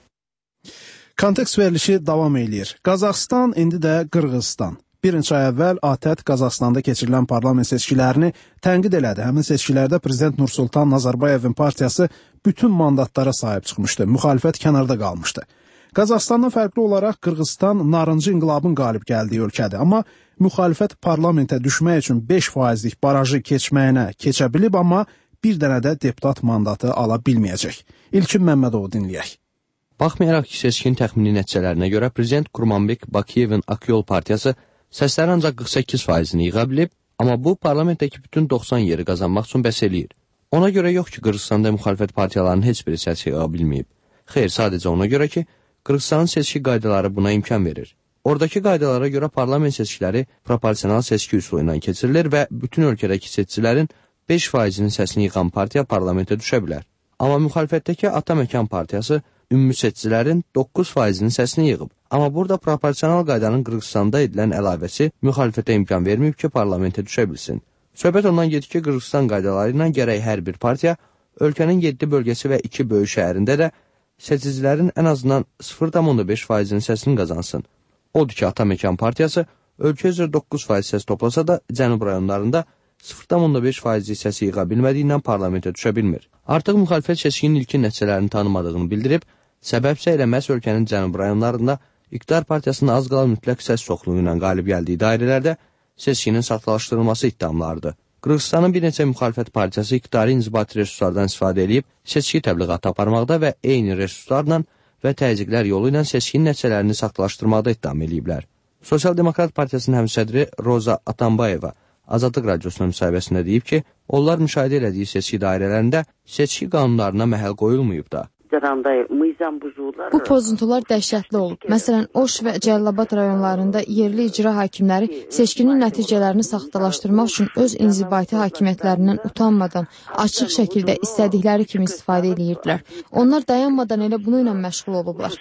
Kontekst verilişi davam eləyir. Qazaxstan, indi də Qırğızstan. Bir neçə ay əvvəl A T E T Qazaxstanda keçirilən parlament seçkilərini tənqid elədi. Həmin seçkilərdə prezident Nursultan Nazarbayevin partiyası bütün mandatlara sahib çıxmışdı. Müxalifət kənarda qalmışdı. Qazaxstandan fərqli olaraq Qırğızstan narıncı inqilabın qalib gəldiyi ölkədir. Amma müxalifət parlamentə düşmək üçün beş faizlik barajı keçməyinə keçə bilib, amma bir dənə də deputat mandatı ala bilməyəcək. İlkin Məmmədovu dinləyək. Baxmayaraq ki, seçkin təxmini nəticələrinə görə prezident Kurmanbek Bakiyevin Akyol partiyası səslərin ancaq qırx səkkiz faizini yığa bilib, amma bu parlamentdəki bütün doxsan yeri qazanmaq üçün bəs eləyir. Ona görə yox ki, Qırğızstanda müxalifət partiyalarının heç biri səs yığa bilməyib. Xeyr, sadəcə ona görə ki, Qırğızstanın seçki qaydaları buna imkan verir. Oradakı qaydalara görə parlament seçkiləri proporsional seçki üsulu ilə keçirilir və bütün ölkədəki seçicilərin beş faizinin səsini yığan partiya parlamentə düşə bilər. Amma müxalifətdəki Ataməkan partiyası ümumi seçicilərin doqquz faizinin səsini yığıb. Amma burada proporsional qaydanın Qırğızstanda edilən əlavəsi müxalifətə imkan verməyib ki, parlamentə düşə bilsin. Söhbət ondan gedir ki, Qırğızstan qaydaları ilə gərək hər bir partiya ölkənin yeddi bölgəsi və iki böyük şəhərində də seçicilərin ən azından sıfır tam beş faizinin səsini qazansın. Odur ki, Ataməkan partiyası ölkə üzrə doqquz faiz səs toplasa da cənub rayonlarında sıfır tam beş faizli səsi yığa bilmədiyindən parlamentə düşə bilmir. Artıq müxalifət seçkinin ilkin nəticələrini tanımadığını bildirib, səbəbsə elə məhz ölkənin cənub rayonlarında İqtidar partiyasının az qala mütləq səs çoxluğu ilə qalib gəldiyi dairələrdə seçkinin saxtalaşdırılması iddiamlardır. Qırğızstanın bir neçə müxalifət partiyası iqtidarı inzibati resurslardan istifadə edib, seçki təbliğatı aparmaqda və eyni resurslarla və təzyiqlər yolu ilə seçkinin nəticələrini saxtalaşdırmaqda iddiam ediblər. Sosial Demokrat Partiyasının həmsədri Roza Atambayeva Azadlıq Radiosuna müsahibəsində deyib ki, onlar müşahidə elədiyi seçki dairələrində seçki qanunlarına məhəl qoyulmayıb da. Bu pozuntular dəhşətli olub. Məsələn, Oş və Cəlilabad rayonlarında yerli icra hakimləri seçkinin nəticələrini saxtalaşdırmaq üçün öz inzibati hakimiyyətlərindən utanmadan, açıq şəkildə istədikləri kimi istifadə edirdilər. Onlar dayanmadan elə bunu ilə məşğul olublar.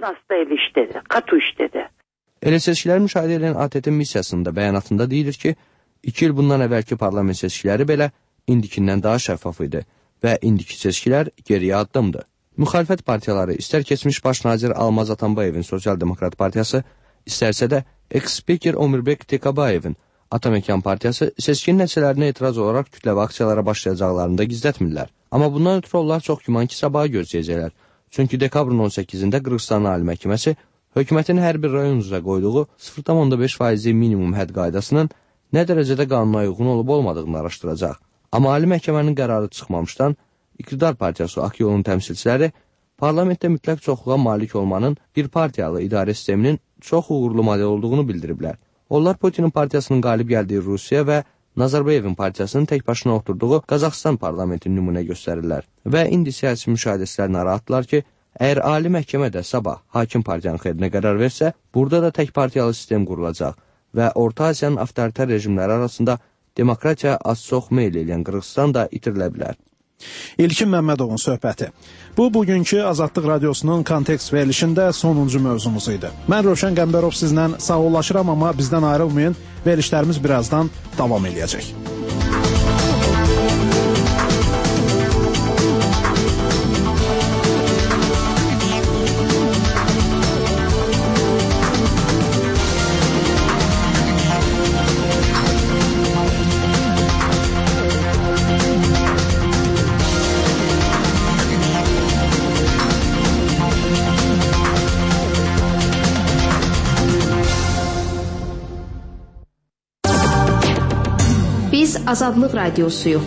Elə seçkiləri müşahidə edən A T T missiyasında bəyanatında deyilir ki, iki il bundan əvvəlki parlament seçkiləri belə indikindən daha şəffaf idi və indiki seçkilər geriyə addımdır. Müxalifət partiyaları istər keçmiş baş nazir Almaz Atambayevin Sosial Demokrat Partiyası, istərsə də eks-spiker Omirbek Tekabayevin Ataməkan Partiyası seçkinin nəticələrinə etiraz olaraq kütləvi aksiyalara başlayacaqlarını da gizlətmirlər. Amma bundan ötürü onlar çox güman ki, sabahı gözləyəcəklər. Çünki dekabrın on səkkizində Qırğızstan Ali Məhkəməsi hökumətin hər bir rayon üzrə qoyduğu sıfır tam beş faizli minimum hədd qaydasının nə dərəcədə qanuna uyğun olub olmadığını araşdıracaq. Amma Ali Məhkəmənin qərarı çıxmamışdan İqtidar partiyası Akyolun təmsilçiləri parlamentdə mütləq çoxluğa malik olmanın bir partiyalı idarə sisteminin çox uğurlu model olduğunu bildiriblər. Onlar Putinin partiyasının qalib gəldiyi Rusiya və Nazarbayevin partiyasının tək başına oturduğu Qazaxıstan parlamentini nümunə göstərirlər. Və indi siyasi müşahidəçilər narahatlar ki, əgər Ali Məhkəmə də sabah hakim partiyanın xeyrinə qərar versə, burada da tək partiyalı sistem qurulacaq və Orta Asiyanın avtoritar rejimləri arasında demokratiya az-çox meyl eləyən Qırğızstan da itirilə bilər. İlkin Məmmədovun söhbəti. Bu, bugünkü Azadlıq Radiosunun kontekst verilişində sonuncu mövzumuz idi. Mən Rövşən Qəmbərov sizlə sağollaşıram, amma bizdən ayrılmayın, verilişlərimiz birazdan davam eləyəcək. Azadlıq Radiosuyuq.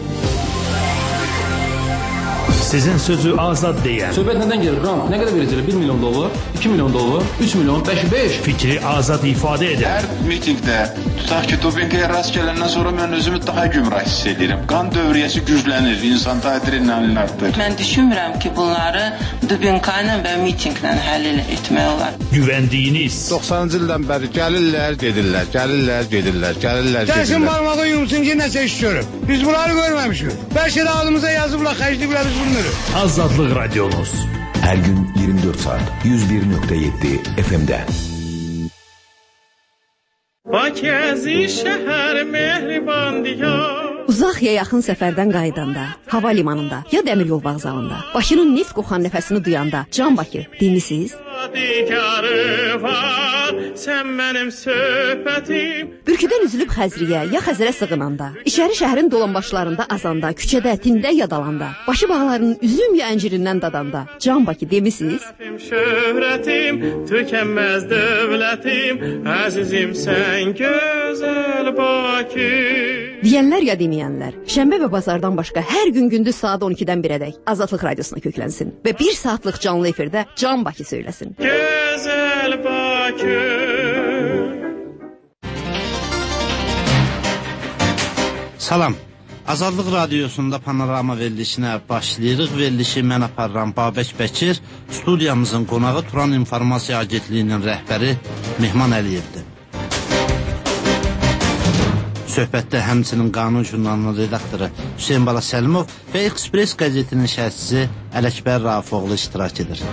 Sizin sözü azad deyən. Söhbət nədən gelir? Ram, nə qədər verəcəklər? bir milyon dollar, iki milyon dollar, üç milyon, beş, beş. Fikri azad ifadə edən. Hər mitingdə, tutaq ki, dopinqaya rast gələndən sonra mən özümü daha gümrah hiss edirəm. Qan dövriyyəsi güclənir, insanda adrenalin artır. Mən düşünmürəm ki, bunları dopinqla və mitinqlə həll etmək olar. Güvəndiyiniz. doxsanıncı ildən bəri gəlirlər, gedirlər, gəlirlər, gedirlər, gəlirlər, gedirlər. Gəlsin barmağı yumsun ki, nəsə iş görüb. Biz bunları görməmişik. Bəlkə də ağlımıza yazıblar, xərcliyiblər, biz bunu Azadlıq Radiomuz. Hər gün iyirmi dörd saat yüz bir nöqtə yeddi F M-də. Bakəzi şəhər mehriban diyar. Uzaq ya yaxın səfərdən qayıdanda, hava limanında ya dəmir yol vağzalında, Bakının neft qoxan nəfəsini duyanda, Can Bakı, dinlisiz? Var, sən mənim söhbətim. Bürküdən üzülüb Xəzriyə ya Xəzərə sığınanda, içəri şəhərin dolanbaşlarında azanda, küçədə, tində yadalanda, başı bağlarının üzüm ya əncirindən dadanda, Can Bakı demisiz? Şöhrətim, tükənməz dövlətim, əzizim sən gözəl Bakı. Deyənlər ya deməyənlər, şənbə və bazardan başqa hər gün gündüz saat on ikidən birədək Azadlıq Radiosuna köklənsin və bir saatlıq canlı efirdə Can Bakı söyləsin. Gözəl Bakı. Salam. Azadlıq Radiosunda panorama verilişinə başlayırıq. Verilişi mən aparıram Babək Bəkir, studiyamızın qonağı Turan İnformasiya Agentliyinin rəhbəri Mehman Əliyevdir. Söhbətdə həmçinin Qanun jurnalının redaktoru Hüseyin Bala Səlimov və Express qəzetinin şərhçisi Ələkbər Rafifoğlu iştirak edir.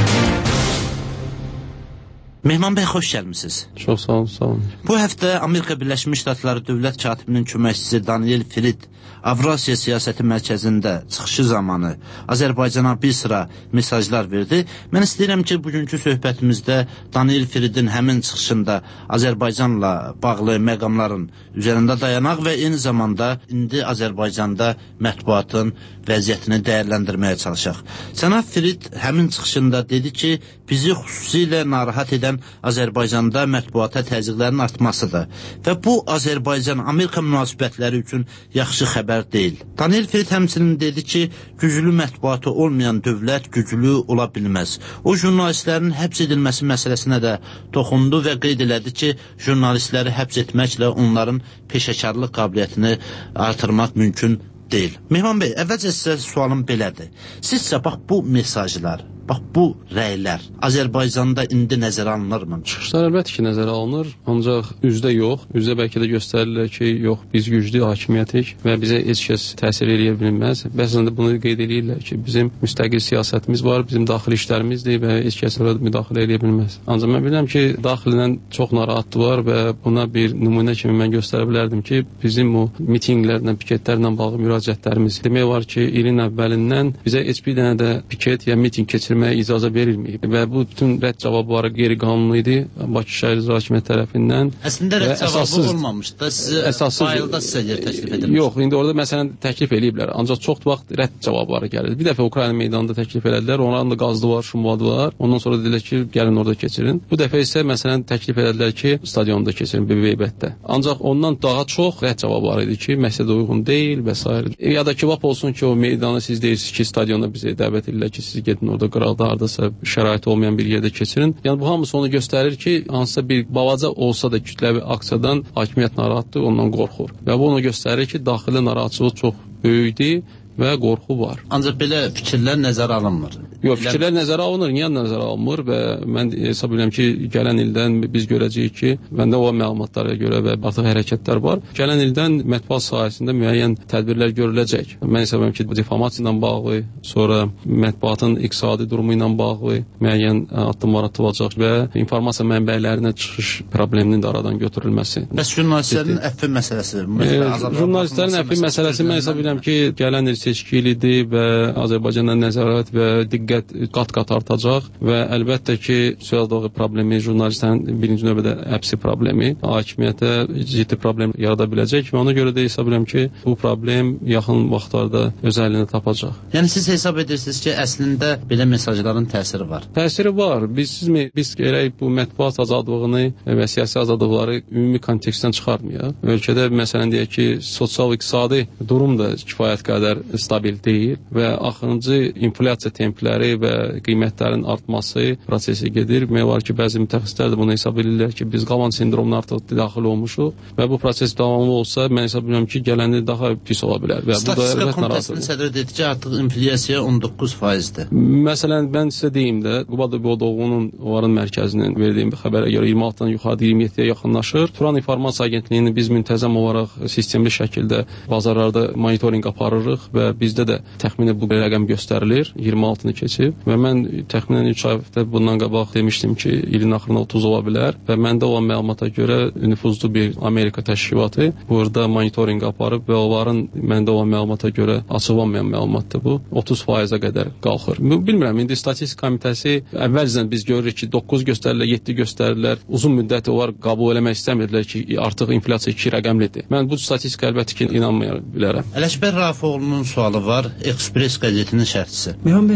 Mehman bəy, xoş gəlmisiniz. Çox sağ olun, sağ olun. Bu həftə Amerika Birləşmiş Ştatları Dövlət Katibinin köməkçisi Daniel Frid Avrasiya Siyasəti Mərkəzində çıxışı zamanı Azərbaycana bir sıra mesajlar verdi. Mən istəyirəm ki, bugünkü söhbətimizdə Daniel Fridin həmin çıxışında Azərbaycanla bağlı məqamların üzərində dayanaq və eyni zamanda indi Azərbaycanda mətbuatın vəziyyətini dəyərləndirməyə çalışaq. Cənab Frid həmin çıxışında dedi ki, bizi xüsusilə narahat edən Azərbaycanda mətbuata təzyiqlərin artmasıdır və bu Azərbaycan-Amerika münasibətləri üçün yaxşı xəbər deyil. Daniel Frid həmçinin dedi ki, güclü mətbuatı olmayan dövlət güclü ola bilməz. O, jurnalistlərin həbs edilməsi məsələsinə də toxundu və qeyd elədi ki, jurnalistləri həbs etməklə onların peşəkarlıq qabiliyyətini artırmaq mümkün deyil. Mehman bəy, əvvəlcə sizə sualım belədir. Sizcə bax bu mesajlar, bax bu rəylər Azərbaycanda indi nəzərə alınırmı? Çıxışlar əlbəttə ki, nəzərə alınır, ancaq üzdə yox. Üzdə bəlkə də göstərirlər ki, yox, biz güclü hakimiyyətik və bizə heç kəs təsir edə bilməz. Bəzən də bunu qeyd edirlər ki, bizim müstəqil siyasətimiz var, bizim daxili işlərimizdir və heç kəs orada müdaxilə edə bilməz. Ancaq mən bilirəm ki, daxildən çox narahatlılar və buna bir nümunə kimi mən göstərə bilərdim ki, bizim o mitinqlərlə, piketlərlə bağlı müraciətlərimiz demək var ki, ilin əvvəlindən bizə heç bir dənə də piket ya miting keçir icazə verilməyib və bu bütün rədd cavabları qeyri-qanuni idi Bakı şəhər icra hakimiyyəti tərəfindən. Əslində rədd cavabı olmamışdı da, sizə faildə sizə yer təklif edilmiş. Yox, indi orada məsələn təklif eləyiblər, ancaq çox vaxt rədd cavabları gəlir. Bir dəfə Ukrayna meydanında təklif elədilər, onların da qazdı var, şumbadı var. Ondan sonra dedilər ki, gəlin orada keçirin. Bu dəfə isə məsələn təklif elədilər ki, stadionda keçirin, Beybətdə. Ancaq ondan daha çox rədd cavabları idi ki, məqsədə uyğun deyil və s. Ya da ki, vap olsun ki, o meydana siz deyirsiniz ki, stadionda bizə dəvət edirlər ki, siz gedin orada qıraqda hardasa şərait olmayan bir yerdə keçirin. Yəni bu hamısı onu göstərir ki, hansısa bir balaca olsa da kütləvi aksiyadan hakimiyyət narahatdır, ondan qorxur. Və bu onu göstərir ki, daxili narahatçılıq çox böyükdür və qorxu var. Ancaq belə fikirlər nəzərə alınmır. Yox, fikirlər nəzərə alınır, niyə nəzərə alınmır və mən hesab edirəm ki, gələn ildən biz görəcəyik ki, məndə o məlumatlara görə və artıq hərəkətlər var. Gələn ildən mətbuat sahəsində müəyyən tədbirlər görüləcək. Mən hesab edirəm ki, difamasiya ilə bağlı, sonra mətbuatın iqtisadi durumu ilə bağlı müəyyən addımlar atılacaq və informasiya mənbələrinə çıxış probleminin də aradan götürülməsi. Bəs jurnalistlərin əfvi məsələsi? Jurnalistlərin əfvi məsələsi mən hesab edirəm ki, gələn il seçki ilidir və Azərbaycana nəzarət və diqqət qat-qat artacaq və əlbəttə ki, söz doğru problemi, jurnalistlərin birinci növbədə həbsi problemi, hakimiyyətə ciddi problem yarada biləcək və ona görə də hesab edirəm ki, bu problem yaxın vaxtlarda öz əlini tapacaq. Yəni siz hesab edirsiniz ki, əslində belə mesajların təsiri var? Təsiri var. Biz, sizmi, biz gərək bu mətbuat azadlığını və siyasi azadlıqları ümumi kontekstdən çıxarmayaq. Ölkədə məsələn deyək ki, sosial-iqtisadi durum da kifayət qədər stabil deyil və axırıncı inflyasiya templəri və qiymətlərin artması prosesi gedir. Demək var ki, bəzi mütəxəssislər də bunu hesab edirlər ki, biz qalan sindromuna artıq daxil olmuşuq və bu proses davamlı olsa, mən hesab edirəm ki, gələni daha pis ola bilər. Və Statistika Komitəsinin sədri dedi ki, artıq inflyasiya on doqquz faizdir. Məsələn, mən sizə deyim də, Qubada Bodoğunun onların mərkəzinin verdiyim bir xəbərə görə iyirmi altıdan yuxarı iyirmi yeddiyə yaxınlaşır. Turan İnformasiya Agentliyini biz müntəzəm olaraq sistemli şəkildə bazarlarda monitorinq aparırıq və bizdə də təxminən bu rəqəm göstərilir, iyirmi altını keçib və mən təxminən üç ayda bundan qabaq demişdim ki, ilin axırına otuz ola bilər və məndə olan məlumata görə nüfuzlu bir Amerika təşkilatı burada monitorinq aparıb və onların məndə olan məlumata görə açıqlanmayan məlumatdır bu, otuz faizə qədər qalxır. Bilmirəm, indi Statistika Komitəsi əvvəlcədən biz görürük ki, doqquz göstərirlər, yeddi göstərirlər, uzun müddət onlar qəbul eləmək istəmirdilər ki, artıq inflyasiya iki rəqəmlidir. Mən bu statistika əlbəttə ki, inanmaya bilərəm. Ələkbər Rafifoğlu'nun sualı var, Express qəzetinin şərhçisi. Mehman bəy, son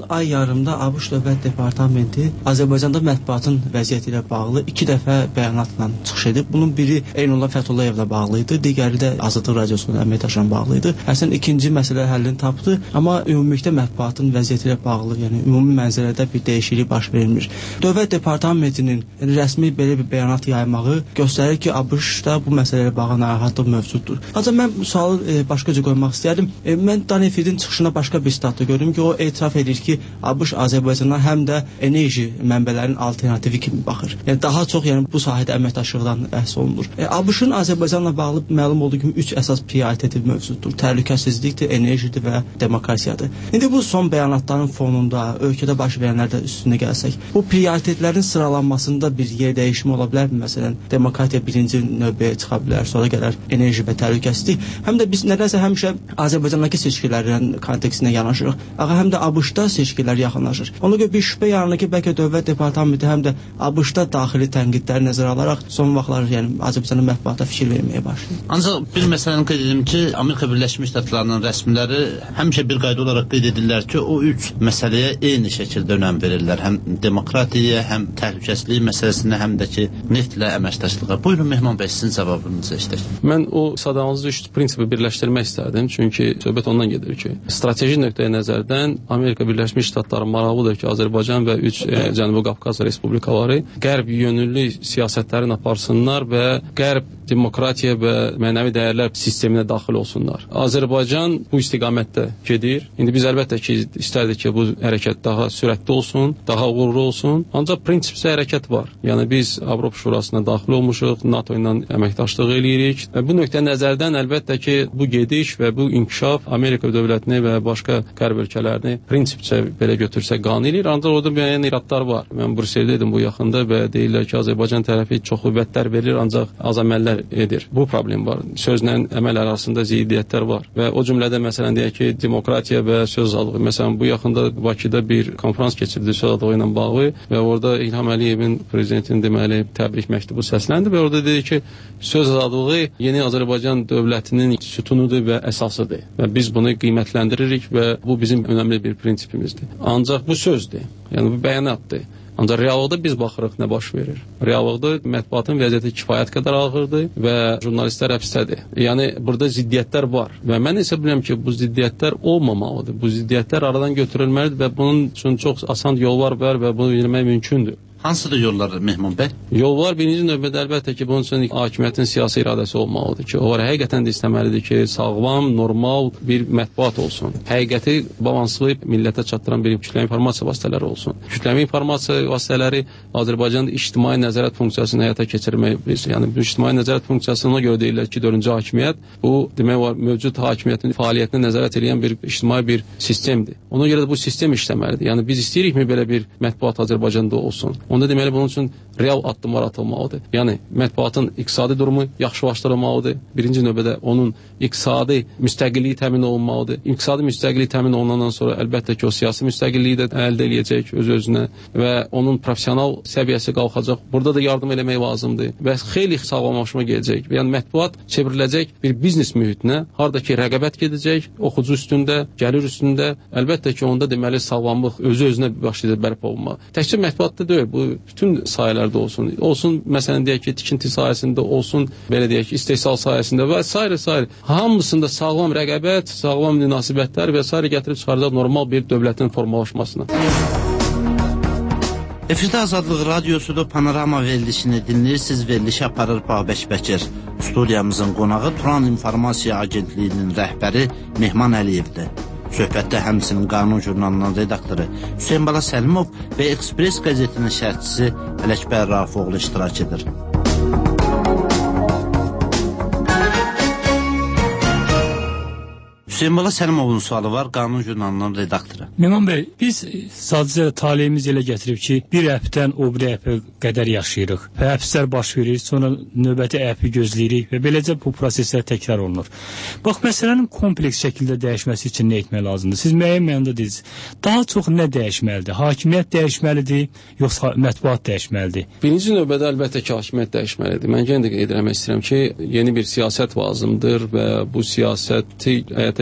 ay yarımda ABŞ Dövlət Departamenti Azərbaycanda mətbuatın vəziyyəti ilə bağlı iki dəfə bəyanatla çıxış edib. Bunun biri Eynullah Fətullayevlə bağlı idi, digəri də Azadlıq Radiosunun əməkdaşlarla bağlı idi. Əslində ikinci məsələ həllini tapdı, amma ümumilikdə mətbuatın vəziyyəti ilə bağlı, yəni ümumi mənzərədə bir dəyişiklik baş vermir. Dövlət Departamentinin rəsmi belə bir bəyanat yaymağı göstərir ki, ABŞ-da bu məsələyə bağlı narahatlıq mövcuddur. Ancaq mən bu sualı e, başqa cür qoymaq istəyərdim. E, mən Danefidin çıxışına başqa bir statda gördüm ki, o etiraf edir ki, ABŞ Azərbaycana həm də enerji mənbələrinin alternativi kimi baxır. Yəni daha çox yəni bu sahədə əməkdaşlıqdan bəhs olunur. E, ABŞ-ın Azərbaycanla bağlı məlum olduğu kimi üç əsas prioriteti mövcuddur. Təhlükəsizlikdir, enerjidir və demokratiyadır. İndi bu son bəyanatların fonunda ölkədə baş verənlərdə üstünə gəlsək, bu prioritetlərin sıralanmasında bir yer dəyişimi ola bilərmi? Məsələn, demokratiya birinci növbəyə çıxa bilər, sonra gələr enerji və təhlükəsizlik. Həm də biz nədənsə həmişə Azərbaycandakı seçkilərin kontekstində yanaşırıq. Ağa həm də ABŞ-da seçkilər yaxınlaşır. Ona görə bir şübhə yaranır ki, bəlkə Dövlət Departamenti həm də ABŞ-da daxili tənqidləri nəzərə alaraq son vaxtlar yəni Azərbaycanın mətbuata fikir verməyə başlayır. Ancaq bir məsələni qeyd edim ki, Amerika Birləşmiş Ştatlarının rəsmiləri həmişə bir qayda olaraq qeyd edirlər ki, o üç məsələyə eyni şəkildə önəm verirlər. Həm demokratiyaya, həm təhlükəsizlik məsələsinə, həm də ki, neftlə əməkdaşlığa. Buyurun Mehman bəy, sizin cavabınızı eşidək. Mən o sadağınızı üç prinsipi birləşdirmək istərdim. Çünki söhbət ondan gedir ki, strateji nöqteyi nəzərdən Amerika Birləşmiş Ştatları maraqlıdır ki, Azərbaycan və üç e, Cənubi Qafqaz respublikaları qərb yönümlü siyasətlərini aparsınlar və qərb demokratiya və mənəvi dəyərlər sisteminə daxil olsunlar. Azərbaycan bu istiqamətdə gedir. İndi biz əlbəttə ki, istərdik ki, bu hərəkət daha sürətli olsun, daha uğurlu olsun. Ancaq prinsipsel hərəkət var. Yəni biz Avropa Şurasına daxil olmuşuq, NATO ilə əməkdaşlıq eləyirik. Və bu nöqtə nəzərdən əlbəttə ki, bu gediş və bu inkişaf Amerika dövlətini və başqa qərb ölkələrini prinsipcə belə götürsək qane eləyir. Ancaq orada müəyyən iradlar var. Mən Brüsseldə idim bu yaxında və deyirlər ki, Azərbaycan tərəfi çoxlu vədlər verir, ancaq az əməllər edir. Bu problem var. Sözlə əməl arasında ziddiyyətlər var. Və o cümlədə məsələn deyək ki, demokratiya və söz azadlığı. Məsələn, bu yaxında Bakıda bir konfrans keçirdi söz azadlığı ilə bağlı və orada İlham Əliyevin prezidentin deməli təbrik məktubu səsləndi və orada dedi ki, söz azadlığı yeni Azərbaycan dövlətinin sütunudur və əsasıdır. Və biz bunu qiymətləndiririk və bu bizim önəmli bir prinsipimizdir. Ancaq bu sözdür. Yəni bu bəyanatdır. Ancaq reallıqda biz baxırıq nə baş verir. Reallıqda mətbuatın vəziyyəti kifayət qədər ağırdır və jurnalistlər həbsdədir. Yəni burada ziddiyyətlər var və mən isə bilirəm ki, bu ziddiyyətlər olmamalıdır. Bu ziddiyyətlər aradan götürülməlidir və bunun üçün çox asan yollar var və bunu bilmək mümkündür. Hansıdır yollar Mehman bəy? Yollar birinci növbədə əlbəttə ki, bunun üçün hakimiyyətin siyasi iradəsi olmalıdır ki, o var həqiqətən də istəməlidir ki, sağlam, normal bir mətbuat olsun. Həqiqəti balanslayıb millətə çatdıran bir kütləvi informasiya vasitələri olsun. Kütləvi informasiya vasitələri Azərbaycanda ictimai nəzarət funksiyasını həyata keçirmək, yəni bu ictimai nəzarət funksiyasına görə deyirlər ki, dördüncü hakimiyyət bu demək var, mövcud hakimiyyətin fəaliyyətinə nəzarət edən bir ictimai bir sistemdir. Ona görə də bu sistem işləməlidir. Yəni biz istəyirikmi belə bir mətbuat Azərbaycanda olsun? Onda deməli bunun üçün real addımlar atılmalıdır. Yəni mətbuatın iqtisadi durumu yaxşılaşdırılmalıdır. Birinci növbədə onun iqtisadi müstəqilliyi təmin olunmalıdır. İqtisadi müstəqillik təmin olunandan sonra əlbəttə ki, o siyasi müstəqilliyi də əldə edəcək öz-özünə və onun professional səviyyəsi qalxacaq. Burada da yardım eləmək lazımdır və xeyli sağlamlaşma gələcək. Yəni mətbuat çevriləcək bir biznes mühitinə, harda ki rəqabət gedəcək, oxucu üstündə, gəlir üstündə. Əlbəttə ki, onda deməli sağlamlıq özü-özünə başlayacaq bərpa olunmağa. Təkcə mətbuatda deyil, bu bütün sahələrdə olsun. Olsun, məsələn, deyək ki, tikinti sahəsində olsun, belə deyək ki, istehsal sahəsində və s. Hamısında sağlam rəqabət, sağlam münasibətlər və s. gətirib çıxaracaq normal bir dövlətin formalaşmasına. Efirdə Azadlıq Radiosu'da Panorama verilişini dinləyirsiniz. Verilişi aparır Babək Bəkir. Studiyamızın qonağı Turan İnformasiya Agentliyinin rəhbəri Mehman Əliyevdir. Söhbətdə həmçinin Qanun jurnalının redaktoru Hüseyn Bala Səlimov və Ekspres qəzetinin şərhçisi Ələkbər Rafoğlu iştirak edir. Hüseyn Bala Səlimovun sualı var, Qanun jurnalının redaktoru. Mehman bəy, biz sadəcə taleyimiz elə gətirib ki, bir əpdən o bir əpə qədər yaşayırıq və əpslər baş verir, sonra növbəti əpi gözləyirik və beləcə bu proseslər təkrar olunur. Bax, məsələnin kompleks şəkildə dəyişməsi üçün nə etmək lazımdır? Siz müəyyən mənada deyirsiniz. Daha çox nə dəyişməlidir? Hakimiyyət dəyişməlidir, yoxsa mətbuat dəyişməlidir? Birinci növbədə əlbəttə ki, hakimiyyət dəyişməlidir. Mən yenə də qeyd etmək istəyirəm ki, yeni bir siyasət lazımdır və bu siyasəti həyata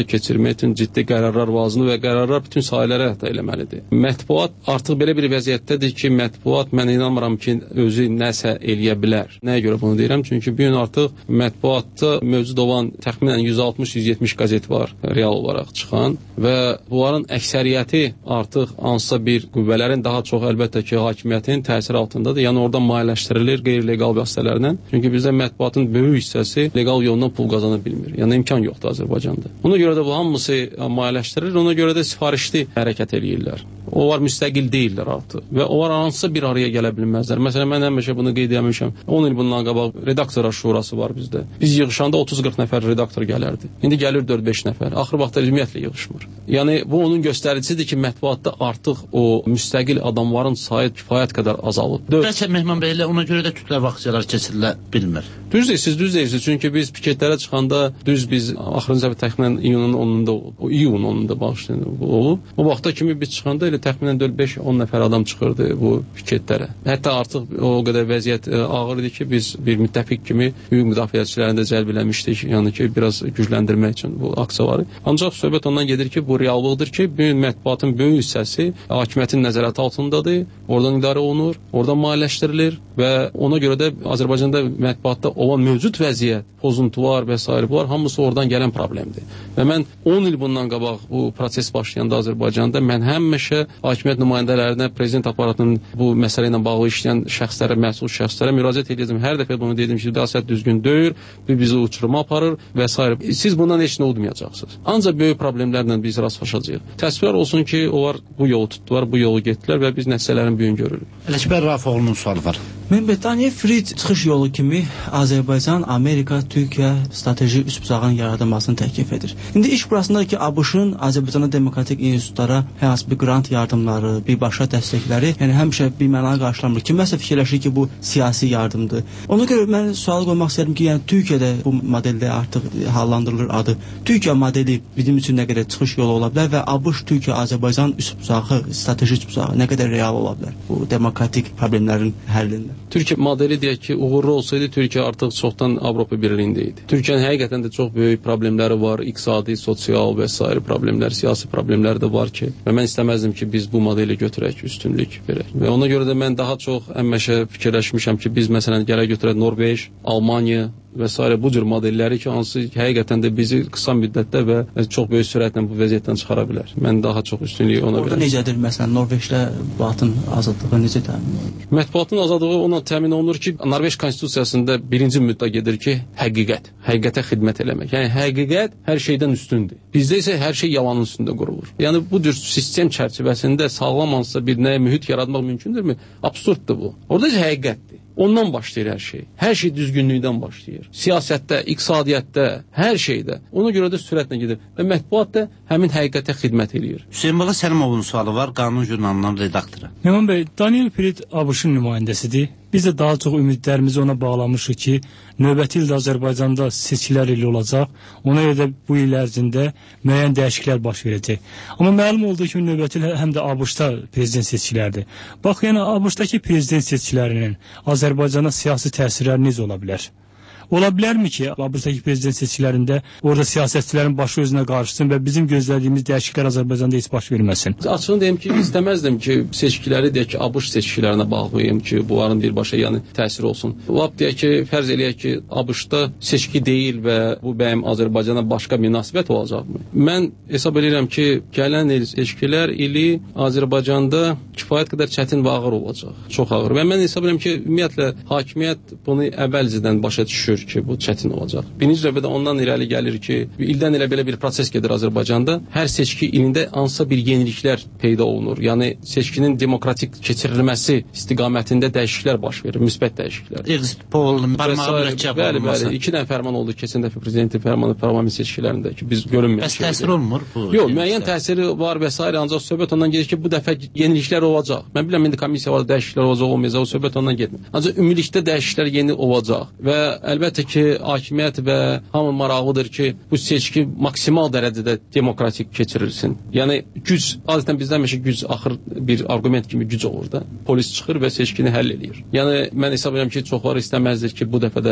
keçirmək üçün ciddi qərarlar lazımdır və qərarlar bütün sahələrə hətta eləməlidir. Mətbuat artıq belə bir vəziyyətdədir ki, mətbuat mən inanmıram ki, özü nəsə eləyə bilər. Nəyə görə bunu deyirəm? Çünki bu gün artıq mətbuatda mövcud olan təxminən yüz altmış yüz yetmiş qəzet var real olaraq çıxan və bunların əksəriyyəti artıq hansısa bir qüvvələrin daha çox əlbəttə ki, hakimiyyətin təsiri altındadır. Yəni oradan maliyyələşdirilir qeyri-legal vasitələrlə. Çünki bizdə mətbuatın böyük hissəsi legal yolla pul qazana bilmir. Yəni imkan yoxdur Azərbaycanda. Ona görə də bu hamısı maliyyələşdirilir, ona görə də sifarişli hərəkət eləyirlər. Onlar müstəqil deyirlər artıq və onlar hansısa bir araya gələ bilməzlər. Məsələn, mən həmişə bunu qeyd etmişəm. on il bundan qabaq redaktorlar şurası var bizdə. Biz yığışanda otuz qırx nəfər redaktor gələrdi. İndi gəlir dörd beş nəfər. Axır vaxtda ümumiyyətlə yığışmır. Yəni bu onun göstəricisidir ki, mətbuatda artıq o müstəqil adamların sayı kifayət qədər azalıb. Bəlkə Mehman bəy ilə ona görə də kütləvi aksiyalar keçirilə bilmir. Düz deyirsiniz, düz deyirsiniz. Çünki biz piketlərə çıxanda düz biz axırıncı təxminən iyunun onunda, o iyun onunda bağışlayın olub. O vaxta kimi biz çıxanda elə təxminən dörd beş on nəfər adam çıxırdı bu piketlərə. Hətta artıq o qədər vəziyyət ağır idi ki, biz bir müttəfiq kimi hüquq müdafiəçilərini də cəlb eləmişdik. Yəni ki, biraz gücləndirmək üçün bu aksiyaları. Ancaq söhbət ondan gedir ki, bu reallıqdır ki, bu mətbuatın böyük hissəsi hakimiyyətin nəzarəti altındadır. Oradan idarə olunur, oradan maliyyələşdirilir və ona görə də Azərbaycanda mətbuatda olan mövcud vəziyyət, pozuntular və s. bunlar hamısı oradan gələn problemdir. Və mən on il bundan qabaq bu proses başlayanda Azərbaycanda mən həmişə hakimiyyət nümayəndələrinə, prezident aparatının bu məsələ ilə bağlı işləyən şəxslərə, məsul şəxslərə müraciət edirdim. Hər dəfə bunu dedim ki, siyasət düzgün deyil, bu bizi uçuruma aparır və s. Siz bundan heç nə udmayacaqsınız. Ancaq böyük problemlərlə biz rastlaşacağıq. Təsvirlər olsun ki, onlar bu yolu tutdular, bu yolu getdilər və biz nəticələrin büyüyünü görürük. Ələkbər Rafoğlu'nun sualı var. Mən Daniel Frid çıxış yolu kimi Azərbaycan, Amerika, Türkiyə strateji üç bucağın yaradılmasını təklif edir. İndi iş burasındadır ki, ABŞ-ın Azərbaycanda demokratik institutlara hər hansı bir qrant yardımları, birbaşa dəstəkləri, yəni həmişə bir mənaya qarşılanmır. Kiməsə fikirləşir ki, bu siyasi yardımdır. Ona görə mən sual qoymaq istəyirəm ki, yəni Türkiyədə bu modeldə artıq hallandırılır adı. Türkiyə modeli bizim üçün nə qədər çıxış yolu ola bilər və ABŞ, Türkiyə, Azərbaycan üç bucağı, strateji üç bucağı nə qədər real ola bilər bu demokratik problemlərin həllində? Türkiyə modeli deyək ki, uğurlu olsaydı, Türkiyə artıq çoxdan Avropa Birliyində idi. Türkiyənin həqiqətən də çox böyük problemləri var, iqtisadi, sosial və s. problemlər, siyasi problemlər də var ki, və mən istəməzdim ki, biz bu modeli götürək, üstünlük verək. Və ona görə də mən daha çox həmişə fikirləşmişəm ki, biz məsələn gələ götürək Norveç, Almaniya və s. bu cür modelləri ki, hansı həqiqətən də bizi qısa müddətdə və çox böyük sürətlə bu vəziyyətdən çıxara bilər. Mən daha çox üstünlüyü ona verəm. Orada necədir məsələn Norveçlə mətbuatın azadlığı necə təmin olunur? Mətbuatın azadlığı ona təmin olunur ki, Norveç konstitusiyasında birinci müddət gedir ki, həqiqət, həqiqətə xidmət eləmək. Yəni həqiqət hər şeydən üstündür. Bizdə isə hər şey yalanın üstündə qurulur. Yəni bu cür sistem çərçivəsində sağlam hansısa bir nəyə mühit yaratmaq mümkündürmü? Absurddur bu. Orada isə həqiqətdir. Ondan başlayır hər şey. Hər şey düzgünlükdən başlayır. Siyasətdə, iqtisadiyyatda, hər şeydə. Ona görə də sürətlə gedir. Və mətbuat da həmin həqiqətə xidmət edir. Hüseyin Bala Səlimovun sualı var, Qanun jurnalının redaktoru. Mehman bəy, Daniel Frid ABŞ-ın nümayəndəsidir. Biz də daha çox ümidlərimizi ona bağlamışıq ki, növbəti ildə Azərbaycanda seçkilər ili olacaq. Ona görə də bu il ərzində müəyyən dəyişikliklər baş verəcək. Amma məlum oldu ki, növbəti il həm də ABŞ-da prezident seçkilərdir. Bax, yəni ABŞ-dakı prezident seçkilərinin Azərbaycana siyasi təsirləri necə ola bilər? Ola bilərmi ki, ABŞ-dakı prezident seçkilərində orada siyasətçilərin başı özünə qarşısın və bizim gözlədiyimiz dəyişikliklər Azərbaycanda heç baş verməsin? Açığını deyim ki, istəməzdim ki, seçkiləri deyək ki, ABŞ seçkilərinə bağlayayım ki, bunların birbaşa yəni təsir olsun. Lap deyək ki, fərz eləyək ki, ABŞ-da seçki deyil və bu bəyəm Azərbaycana başqa münasibət olacaqmı? Mən hesab edirəm ki, gələn il seçkilər ili Azərbaycanda kifayət qədər çətin və ağır olacaq. Çox ağır. Və mən hesab edirəm ki, ümumiyyətlə hakimiyyət bunu əvvəlcədən başa düşür ki, bu çətin olacaq. Birinci növbədə ondan irəli gəlir ki, ildən ilə belə bir proses gedir Azərbaycanda. Hər seçki ilində hansısa bir yeniliklər peyda olunur. Yəni seçkinin demokratik keçirilməsi istiqamətində dəyişikliklər baş verir, müsbət dəyişikliklər. Exit poll, barmağı mürəkkəb bəli, olması. Bəli, iki dənə fərman oldu keçən dəfə prezidentin fərmanı parlament seçkilərində ki, biz görünməyən şey. Bəs təsir olmur bu? Yox, müəyyən təsiri var və s. ancaq söhbət ondan gedir ki, bu dəfə yeniliklər olacaq. Mən bilirəm indi komissiya var, dəyişikliklər olacaq, olmayacaq, o söhbət ondan getmir. Ancaq ümumilikdə dəyişikliklər yeni olacaq və əlbəttə ki, hakimiyyət və hamı maraqlıdır ki, bu seçki maksimal dərəcədə demokratik keçirilsin. Yəni güc, adətən bizdə həmişə güc axır bir arqument kimi güc olur da. Polis çıxır və seçkini həll eləyir. Yəni mən hesab edirəm ki, çoxları istəməzdir ki, bu dəfə də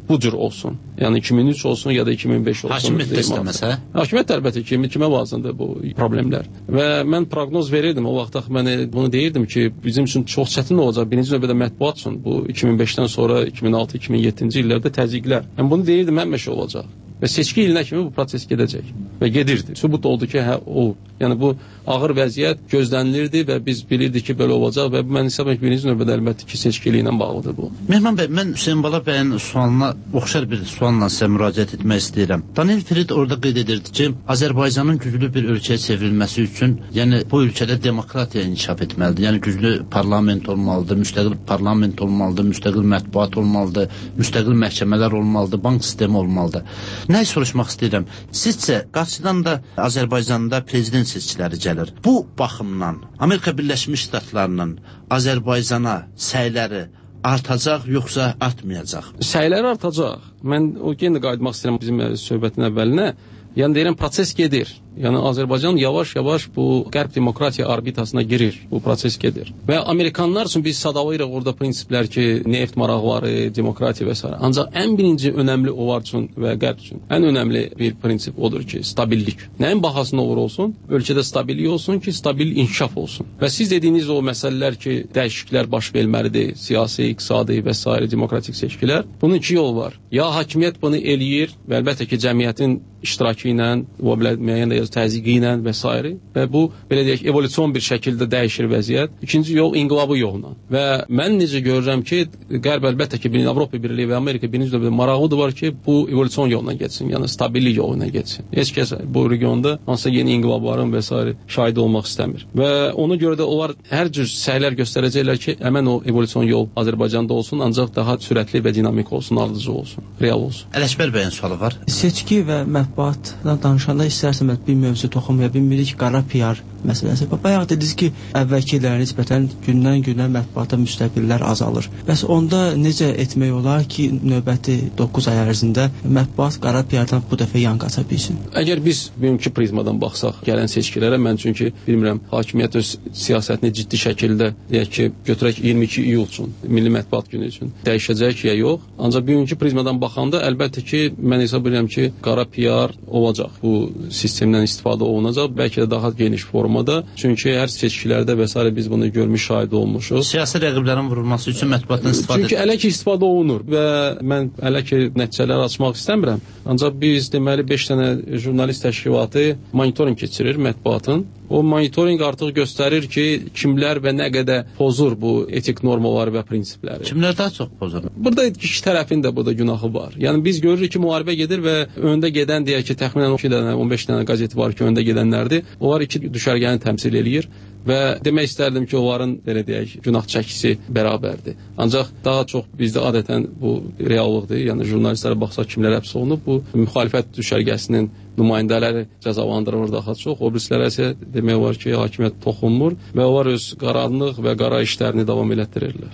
bu cür olsun. Yəni iki min üç olsun ya da iki min beş olsun. Hakimiyyət də istəməsə? Hakimiyyət əlbəttə ki, kimə lazımdır bu problemlər. Və mən proqnoz verirdim o vaxtda, mən bunu deyirdim ki, bizim üçün çox çətin olacaq. Birinci növbədə mətbuat üçün bu iki min beşdən sonra iki min altı iki min yeddinci illərdə təzyiqlər. Mən bunu deyirdim, həmişə olacaq. Və seçki ilinə kimi bu proses gedəcək və gedirdi. Sübut oldu ki, hə, o. Yəni bu ağır vəziyyət gözlənilirdi və biz bilirdik ki, belə olacaq və mən hesab edirəm ki, birinci növbədə əlbəttə ki, seçki ilə bağlıdır bu. Mehman bəy, mən Hüseyn Bala bəyin sualına, oxşar bir sualla sizə müraciət etmək istəyirəm. Daniel Firid orada qeyd edirdi ki, Azərbaycanın güclü bir ölkəyə çevrilməsi üçün, yəni bu ölkədə demokratiya inkişaf etməlidir. Yəni güclü parlament olmalıdır, müstəqil parlament olmalıdır, müstəqil mətbuat olmalıdır, müstəqil məhkəmələr olmalıdır, bank sistemi olmalıdır. Nə soruşmaq istəyirəm? Sizcə, qarşıdan da Azərbaycanda prezident seçkiləri gəlir. Bu baxımdan Amerika Birləşmiş Ştatlarının Azərbaycana səyləri artacaq, yoxsa artmayacaq? Səyləri artacaq. Mən o yenə qayıtmaq istəyirəm bizim söhbətin əvvəlinə. Yəni deyirəm, proses gedir. Yəni Azərbaycan yavaş-yavaş bu qərb demokratiya orbitasına girir. Bu proses gedir. Və Amerikanlar üçün biz sadalayırıq orada prinsiplər ki, neft maraqları, demokratiya və s. Ancaq ən birinci önəmli onlar üçün və qərb üçün ən önəmli bir prinsip odur ki, stabillik. Nəyin bahasına olur olsun? Ölkədə stabillik olsun ki, stabil inkişaf olsun. Və siz dediyiniz o məsələlər ki, dəyişikliklər baş verməlidir, siyasi, iqtisadi və s. demokratik seçkilər. Bunun iki yol var. Ya hakimiyyət bunu eləyir və əlbəttə ki, cəmiyyətin iştirakı ilə, müəyyən də təzyiqi ilə və s. və bu, belə deyək, evolyusion bir şəkildə dəyişir vəziyyət. İkinci yol inqilabı yolla. Və mən necə görürəm ki, qərb əlbəttə ki, Avropa Birliyi və Amerika birinci növbədə maraqlıdır var ki, bu evolyusion yolla getsin, yəni stabillik yolla getsin. Heç kəs bu regionda hansısa yeni inqilabların və s. şahidi olmaq istəmir. Və ona görə də onlar hər cür səylər göstərəcəklər ki, həmən o evolyusion yol Azərbaycanda olsun, ancaq daha sürətli və dinamik olsun, ardıcı olsun, real olsun. Ələkbər bəyin sualı var. Seçki və mətbuatdan danışanda istərsəm bir mövzu toxunmaya bilmirik, qara P R məsələsi. Bayaq dediniz ki, əvvəlki illərə nisbətən gündən-günə mətbuata müstəqillər azalır. Bəs onda necə etmək olar ki, növbəti doqquz ay ərzində mətbuat qara P R-dan bu dəfə yan qaça bilsin? Əgər biz bugünkü prizmadan baxsaq gələn seçkilərə, mən çünki bilmirəm, hakimiyyət öz siyasətini ciddi şəkildə, deyək ki, götürək iyirmi iki iyul üçün, Milli Mətbuat Günü üçün dəyişəcək ya yox. Ancaq bugünkü prizmadan baxanda əlbəttə ki, mən hesab edirəm ki, qara P R olacaq. Bu sistemdən istifadə olunacaq, bəlkə də daha geniş formada. Çünki hər seçkilərdə və s. biz bunu görmüş, şahid olmuşuq. Siyasi rəqiblərin vurulması üçün mətbuatdan istifadə Çünki ələ ki istifadə olunur və mən ələ ki nəticələr açmaq istəmirəm. Ancaq biz deməli beş dənə jurnalist təşkilatı monitorinq keçirir mətbuatın. O monitorinq artıq göstərir ki, kimlər və nə qədər pozur bu etik normaları və prinsipləri. Kimlər daha çox pozur? Burada iki tərəfin də burada günahı var. Yəni biz görürük ki, müharibə gedir və öndə gedən deyək ki, təxminən on iki dənə, on beş dənə qəzeti var ki, öndə gedənlərdir. Onlar iki düşərgəni təmsil eləyir və demək istərdim ki, onların belə deyək, günah çəkisi bərabərdir. Ancaq daha çox bizdə adətən bu reallıqdır. Yəni jurnalistlərə baxsaq kimlər həbs olunub, bu müxalifət düşərgəsinin nümayəndələri cəzalandırılır daha çox. O birislərə isə demək var ki, hakimiyyət toxunmur və onlar öz qaranlıq və qara işlərini davam elətdirirlər.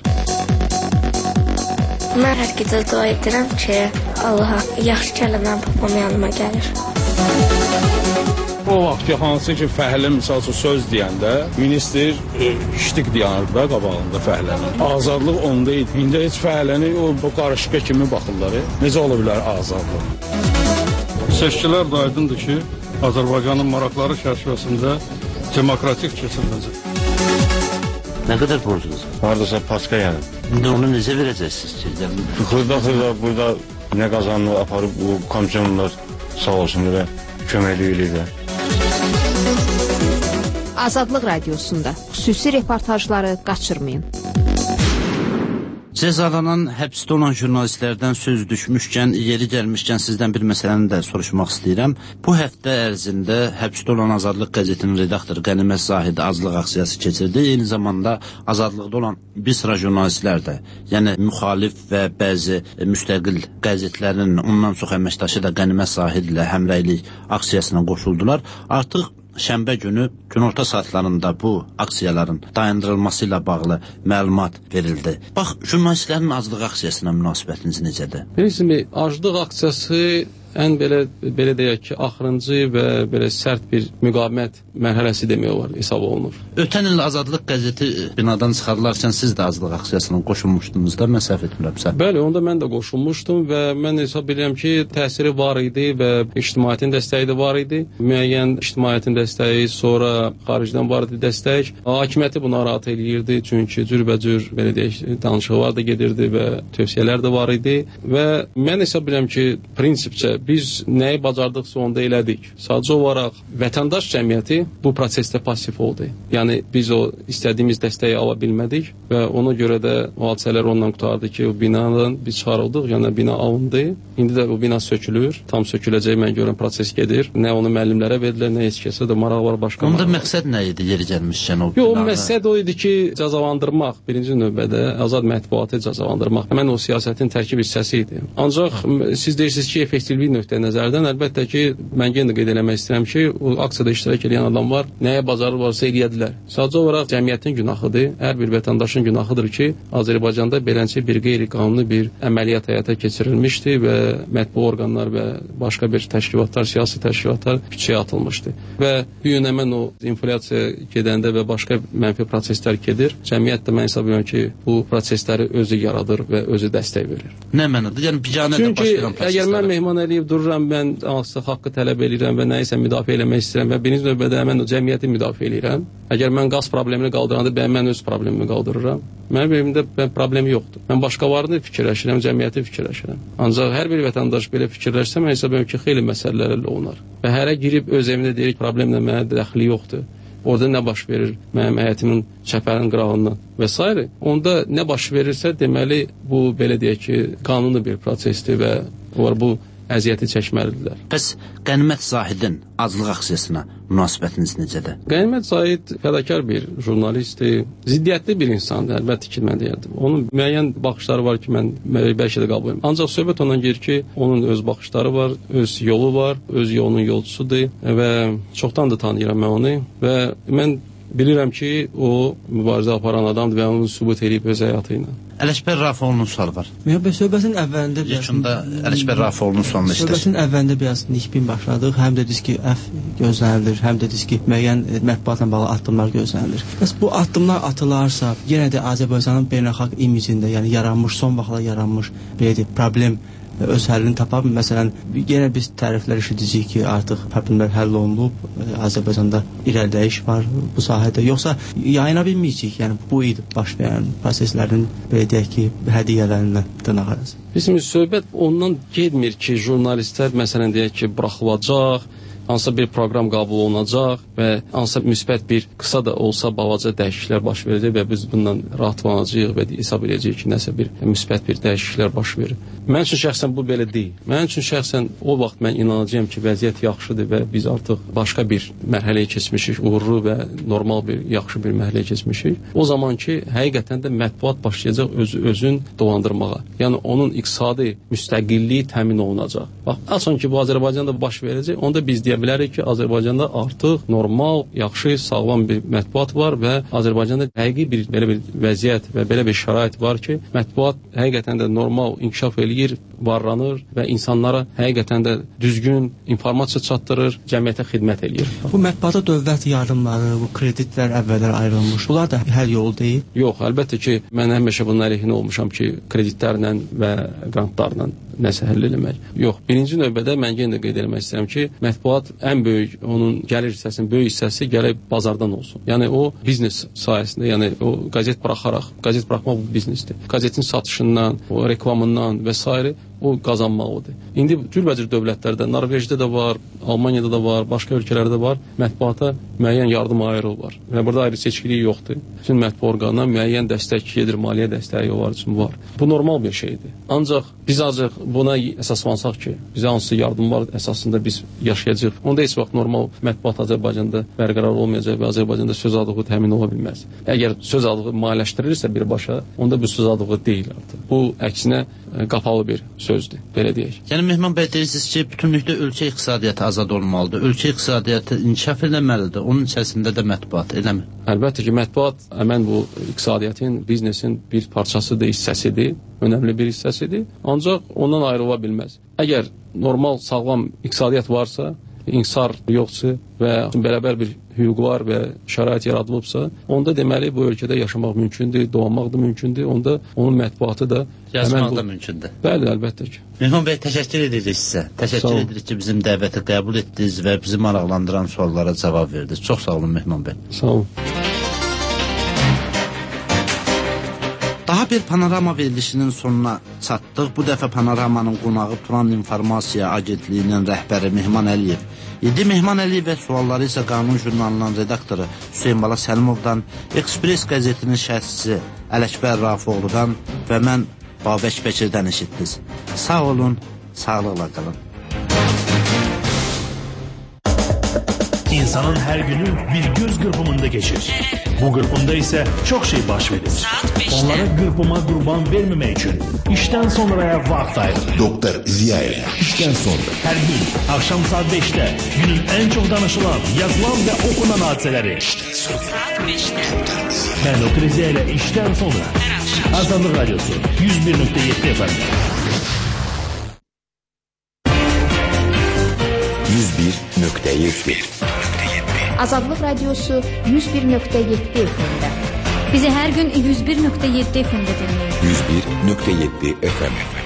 Mən hər gecə dua edirəm ki, Allaha yaxşı kəlmədən papam yanıma gəlir. O vaxt ki, hansı ki, fəhlə misal üçün söz deyəndə, minister ştik dayanır da qabağında fəhlənin. Azadlıq onda idi. İndi heç fəhləni o, o qarışqa kimi baxırlar. Necə ola bilər azadlıq? Seçkilər də aydındır ki, Azərbaycanın maraqları çərçivəsində demokratik keçiriləcək. Nə qədər borcunuz? Haradasa paska yəni. İndi onu necə verəcəksiniz ki? Xırda-xırda burada nə qazanını aparıb bu komisyonlar sağ olsun və köməklik edirlər. Azadlıq Radiosunda xüsusi reportajları qaçırmayın. Cəzalanan, həbsdə olan jurnalistlərdən söz düşmüşkən, yeri gəlmişkən sizdən bir məsələni də soruşmaq istəyirəm. Bu həftə ərzində həbsdə olan Azadlıq qəzetinin redaktoru Qənimət Zahid azlıq aksiyası keçirdi. Eyni zamanda azadlıqda olan bir sıra jurnalistlər də, yəni müxalif və bəzi müstəqil qəzetlərin ondan çox əməkdaşı da Qənimət Zahid ilə həmrəylik aksiyasına qoşuldular. Artıq şənbə günü günorta saatlarında bu aksiyaların dayandırılması ilə bağlı məlumat verildi. Bax, jurnalistlərin aclıq aksiyasına münasibətiniz necədir? Bilirsiniz, aclıq aksiyası ən belə belə deyək ki, axırıncı və belə sərt bir müqavimət mərhələsi demək olar hesab olunur. Ötən il Azadlıq qəzeti binadan çıxarılarkən siz də Azadlıq aksiyasına qoşulmuşdunuz da, mən səhv etmirəmsə. Bəli, onda mən də qoşulmuşdum və mən hesab edirəm ki, təsiri var idi və ictimaiyyətin dəstəyi də var idi. Müəyyən ictimaiyyətin dəstəyi, sonra xaricdən var idi dəstək. Hakimiyyəti bunu narahat eləyirdi, çünki cürbəcür belə deyək, danışıqlar da gedirdi və tövsiyələr də var idi və mən hesab edirəm ki, prinsipcə biz nəyi bacardıqsa onda elədik. Sadəcə olaraq vətəndaş cəmiyyəti bu prosesdə pasiv oldu. Yəni biz o istədiyimiz dəstəyi ala bilmədik və ona görə də o hadisələr ondan qutardı ki, o binadan biz çıxarıldıq, yəni bina alındı. İndi də bu bina sökülür, tam söküləcək mən görən proses gedir. Nə onu müəllimlərə verdilər, nə heç kəsə də maraq var başqa. Onda məqsəd nə idi yeri gəlmişkən o binada? Yox, məqsəd o idi ki, cəzalandırmaq, birinci növbədə azad mətbuatı cəzalandırmaq. Mən o siyasətin tərkib hissəsi idi. Ancaq siz deyirsiniz ki, effektivlik nöqteyi nəzərdən əlbəttə ki, mən yenə də qeyd eləmək istəyirəm ki, o aksiyada iştirak edən adamlar nəyə bacarır varsa eləyədilər. Sadəcə olaraq cəmiyyətin günahıdır, hər bir vətəndaşın günahıdır ki, Azərbaycanda beləncə bir qeyri-qanuni bir əməliyyat həyata keçirilmişdi və mətbu orqanlar və başqa bir təşkilatlar, siyasi təşkilatlar küçəyə atılmışdı. Və bu gün həmən o inflyasiya gedəndə və başqa mənfi proseslər gedir. Cəmiyyət də mən hesab edirəm ki, bu prosesləri özü yaradır və özü dəstək verir. Nə mənada? Yəni biganədə baş verən proseslər. Çünki əgər mən mehman eləyib dururam, mən hansısa haqqı tələb edirəm və nəyisə müdafiə eləmək istəyirəm və birinci növbədə həmən o cəmiyyəti müdafiə edirəm. Əgər mən qaz problemini qaldıranda mən, mən öz problemimi qaldırıram. Mənim evimdə problemi yoxdur. Mən başqalarını fikirləşirəm, cəmiyyəti fikirləşirəm. Ancaq hər bir vətəndaş belə fikirləşsə, mən hesab edirəm ki, xeyli məsələlərlə olar. Və hərə girib öz evində deyir ki, problemlə mənə dəxli yoxdur. Orada nə baş verir mənim həyətimin çəpərin qırağından və s. Onda nə baş verirsə, deməli bu belə deyək ki, qanuni bir prosesdir və var bu əziyyəti çəkməlidirlər. Bəs Qənimət Zahidin azlıq aksiyasına münasibətiniz necədir? Qənimət Zahid fədakar bir jurnalistdir, ziddiyyətli bir insandır, əlbəttə ki, mən deyərdim. Onun müəyyən baxışları var ki, mən bəlkə də qəbul edirəm. Ancaq söhbət ondan gedir ki, onun öz baxışları var, öz yolu var, öz yolunun yolcusudur və çoxdan da tanıyıram mən onu və mən bilirəm ki, o mübarizə aparan adamdır və onu sübut edib öz həyatı ilə. Ələkbər Rafiqoğlu'nun sualı var. Söhbətin əvvəlində Yekunda Ələkbər Rafiqoğlu'nun sualını işdir. Söhbətin əvvəlində biraz nikbin başladıq. Həm dediniz ki, əf gözlənilir, həm dediniz ki, müəyyən mətbuatla bağlı addımlar gözlənilir. Bəs bu addımlar atılarsa, yenə də Azərbaycanın beynəlxalq imicində, yəni yaranmış, son vaxtlar yaranmış belə deyək, problem öz həllini tapar. Məsələn, yenə biz təriflər eşidəcəyik ki, artıq problemlər həll olunub, Azərbaycanda irəliləyiş var bu sahədə. Yoxsa yayına bilməyəcəyik, yəni bu idi baş verən proseslərin, belə deyək ki, hədiyyələrindən dırnaq arası. Bizim söhbət ondan getmir ki, jurnalistlər məsələn deyək ki, buraxılacaq, hansısa bir proqram qəbul olunacaq və hansısa müsbət bir qısa da olsa balaca dəyişikliklər baş verəcək və biz bundan rahatlanacağıq və hesab edəcəyik ki, nəsə bir müsbət bir dəyişikliklər baş verir. Mən üçün şəxsən bu belə deyil. Mən üçün şəxsən o vaxt mən inanacağam ki, vəziyyət yaxşıdır və biz artıq başqa bir mərhələyə keçmişik, uğurlu və normal bir, yaxşı bir mərhələyə keçmişik. O zaman ki, həqiqətən də mətbuat başlayacaq öz özün dolandırmağa. Yəni onun iqtisadi müstəqilliyi təmin olunacaq. Bax, asan ki, bu Azərbaycanda baş verəcək, onda biz deyə bilərik ki, Azərbaycanda artıq normal, yaxşı, sağlam bir mətbuat var və Azərbaycanda həqiqi bir belə bir vəziyyət və belə bir şərait var ki, mətbuat həqiqətən də normal inkişaf eləyir, varlanır və insanlara həqiqətən də düzgün informasiya çatdırır, cəmiyyətə xidmət eləyir. Bu mətbuata dövlət yardımları, bu kreditlər əvvəllər ayrılmış. Bunlar da həll yolu deyil? Yox, əlbəttə ki, mən həmişə bunun əleyhinə olmuşam ki, kreditlərlə və qrantlarla nəsə həll eləmək. Yox, birinci növbədə mən yenə də qeyd etmək istəyirəm ki, mətbuat ən böyük, onun gəlir hissəsinin böyük hissəsi gərək bazardan olsun. Yəni o biznes sayəsində, yəni o qəzet buraxaraq, qəzet buraxmaq bu biznesdir. Qəzetin satışından, o reklamından və s. o qazanmalıdır. İndi cürbəcür dövlətlərdə, Norveçdə də var, Almaniyada da var, başqa ölkələrdə var, mətbuata müəyyən yardım ayrı var. Və burada ayrı seçkiliyi yoxdur. Bütün mətbu orqanına müəyyən dəstək gedir, maliyyə dəstəyi onlar üçün var. Bu normal bir şeydir. Ancaq biz ancaq buna əsaslansaq ki, bizə hansı yardım var, əsasında biz yaşayacağıq. Onda heç vaxt normal mətbuat Azərbaycanda bərqərar olmayacaq və Azərbaycanda söz azlığı təmin ola bilməz. Əgər söz azlığı maliyyələşdirilirsə birbaşa, onda bu söz azlığı deyil artıq. Bu əksinə qapalı bir sözdür, belə deyək. Yəni Mehman bəy deyirsiniz ki, bütünlükdə ölkə iqtisadiyyatı azad olmalıdır. Ölkə iqtisadiyyatı inkişaf eləməlidir. Onun içərisində də mətbuat, eləmi? Əlbəttə ki, mətbuat həmən bu iqtisadiyyatın, biznesin bir parçasıdır, hissəsidir, önəmli bir hissəsidir. Ancaq ondan ayrıla bilməz. Əgər normal, sağlam iqtisadiyyat varsa, inhisar yoxsa və bərabər bir hüquqlar və şərait yaradılıbsa, onda deməli bu ölkədə yaşamaq mümkündür, doğmaq da mümkündür, onda onun mətbuatı da yazmaq bu... da mümkündür. Bəli, əlbəttə ki. Mehman bəy, təşəkkür edirik sizə. Təşəkkür edirik ki, bizim dəvəti qəbul etdiniz və bizi maraqlandıran suallara cavab verdiniz. Çox sağ olun Mehman bəy. Sağ olun. Daha bir panorama verilişinin sonuna çatdıq. Bu dəfə panoramanın qonağı Turan İnformasiya Agentliyinin rəhbəri Mehman Əliyev idi. Mehman Əliyev və sualları isə Qanun jurnalının redaktoru Hüseyin Bala Səlimovdan, Ekspres qəzetinin şərhçisi Ələkbər Rafoğludan və mən Babək Bəkirdən eşitdiniz. Sağ olun, sağlıqla qalın. İnsanın her günü bir göz kırpımında geçir. Bu kırpımda ise çok şey baş verir. Onlara kırpıma kurban vermemek için işten sonraya vakit ayırır. Doktor Ziya ile işten sonra. Her gün akşam saat beşte günün en çok danışılan, yazılan ve okunan hadiseleri. İşten sonra. Saat beşte. Ben Doktor Ziya ile işten sonra. Azadlık Radyosu yüz bir nokta yedi efendim. yüz bir nokta yedi. Azadlıq Radyosu yüz bir nöqtə yeddi F M-də. Bizi hər gün yüz bir nöqtə yeddi F M-də dinləyin. yüz bir nöqtə yeddi F M.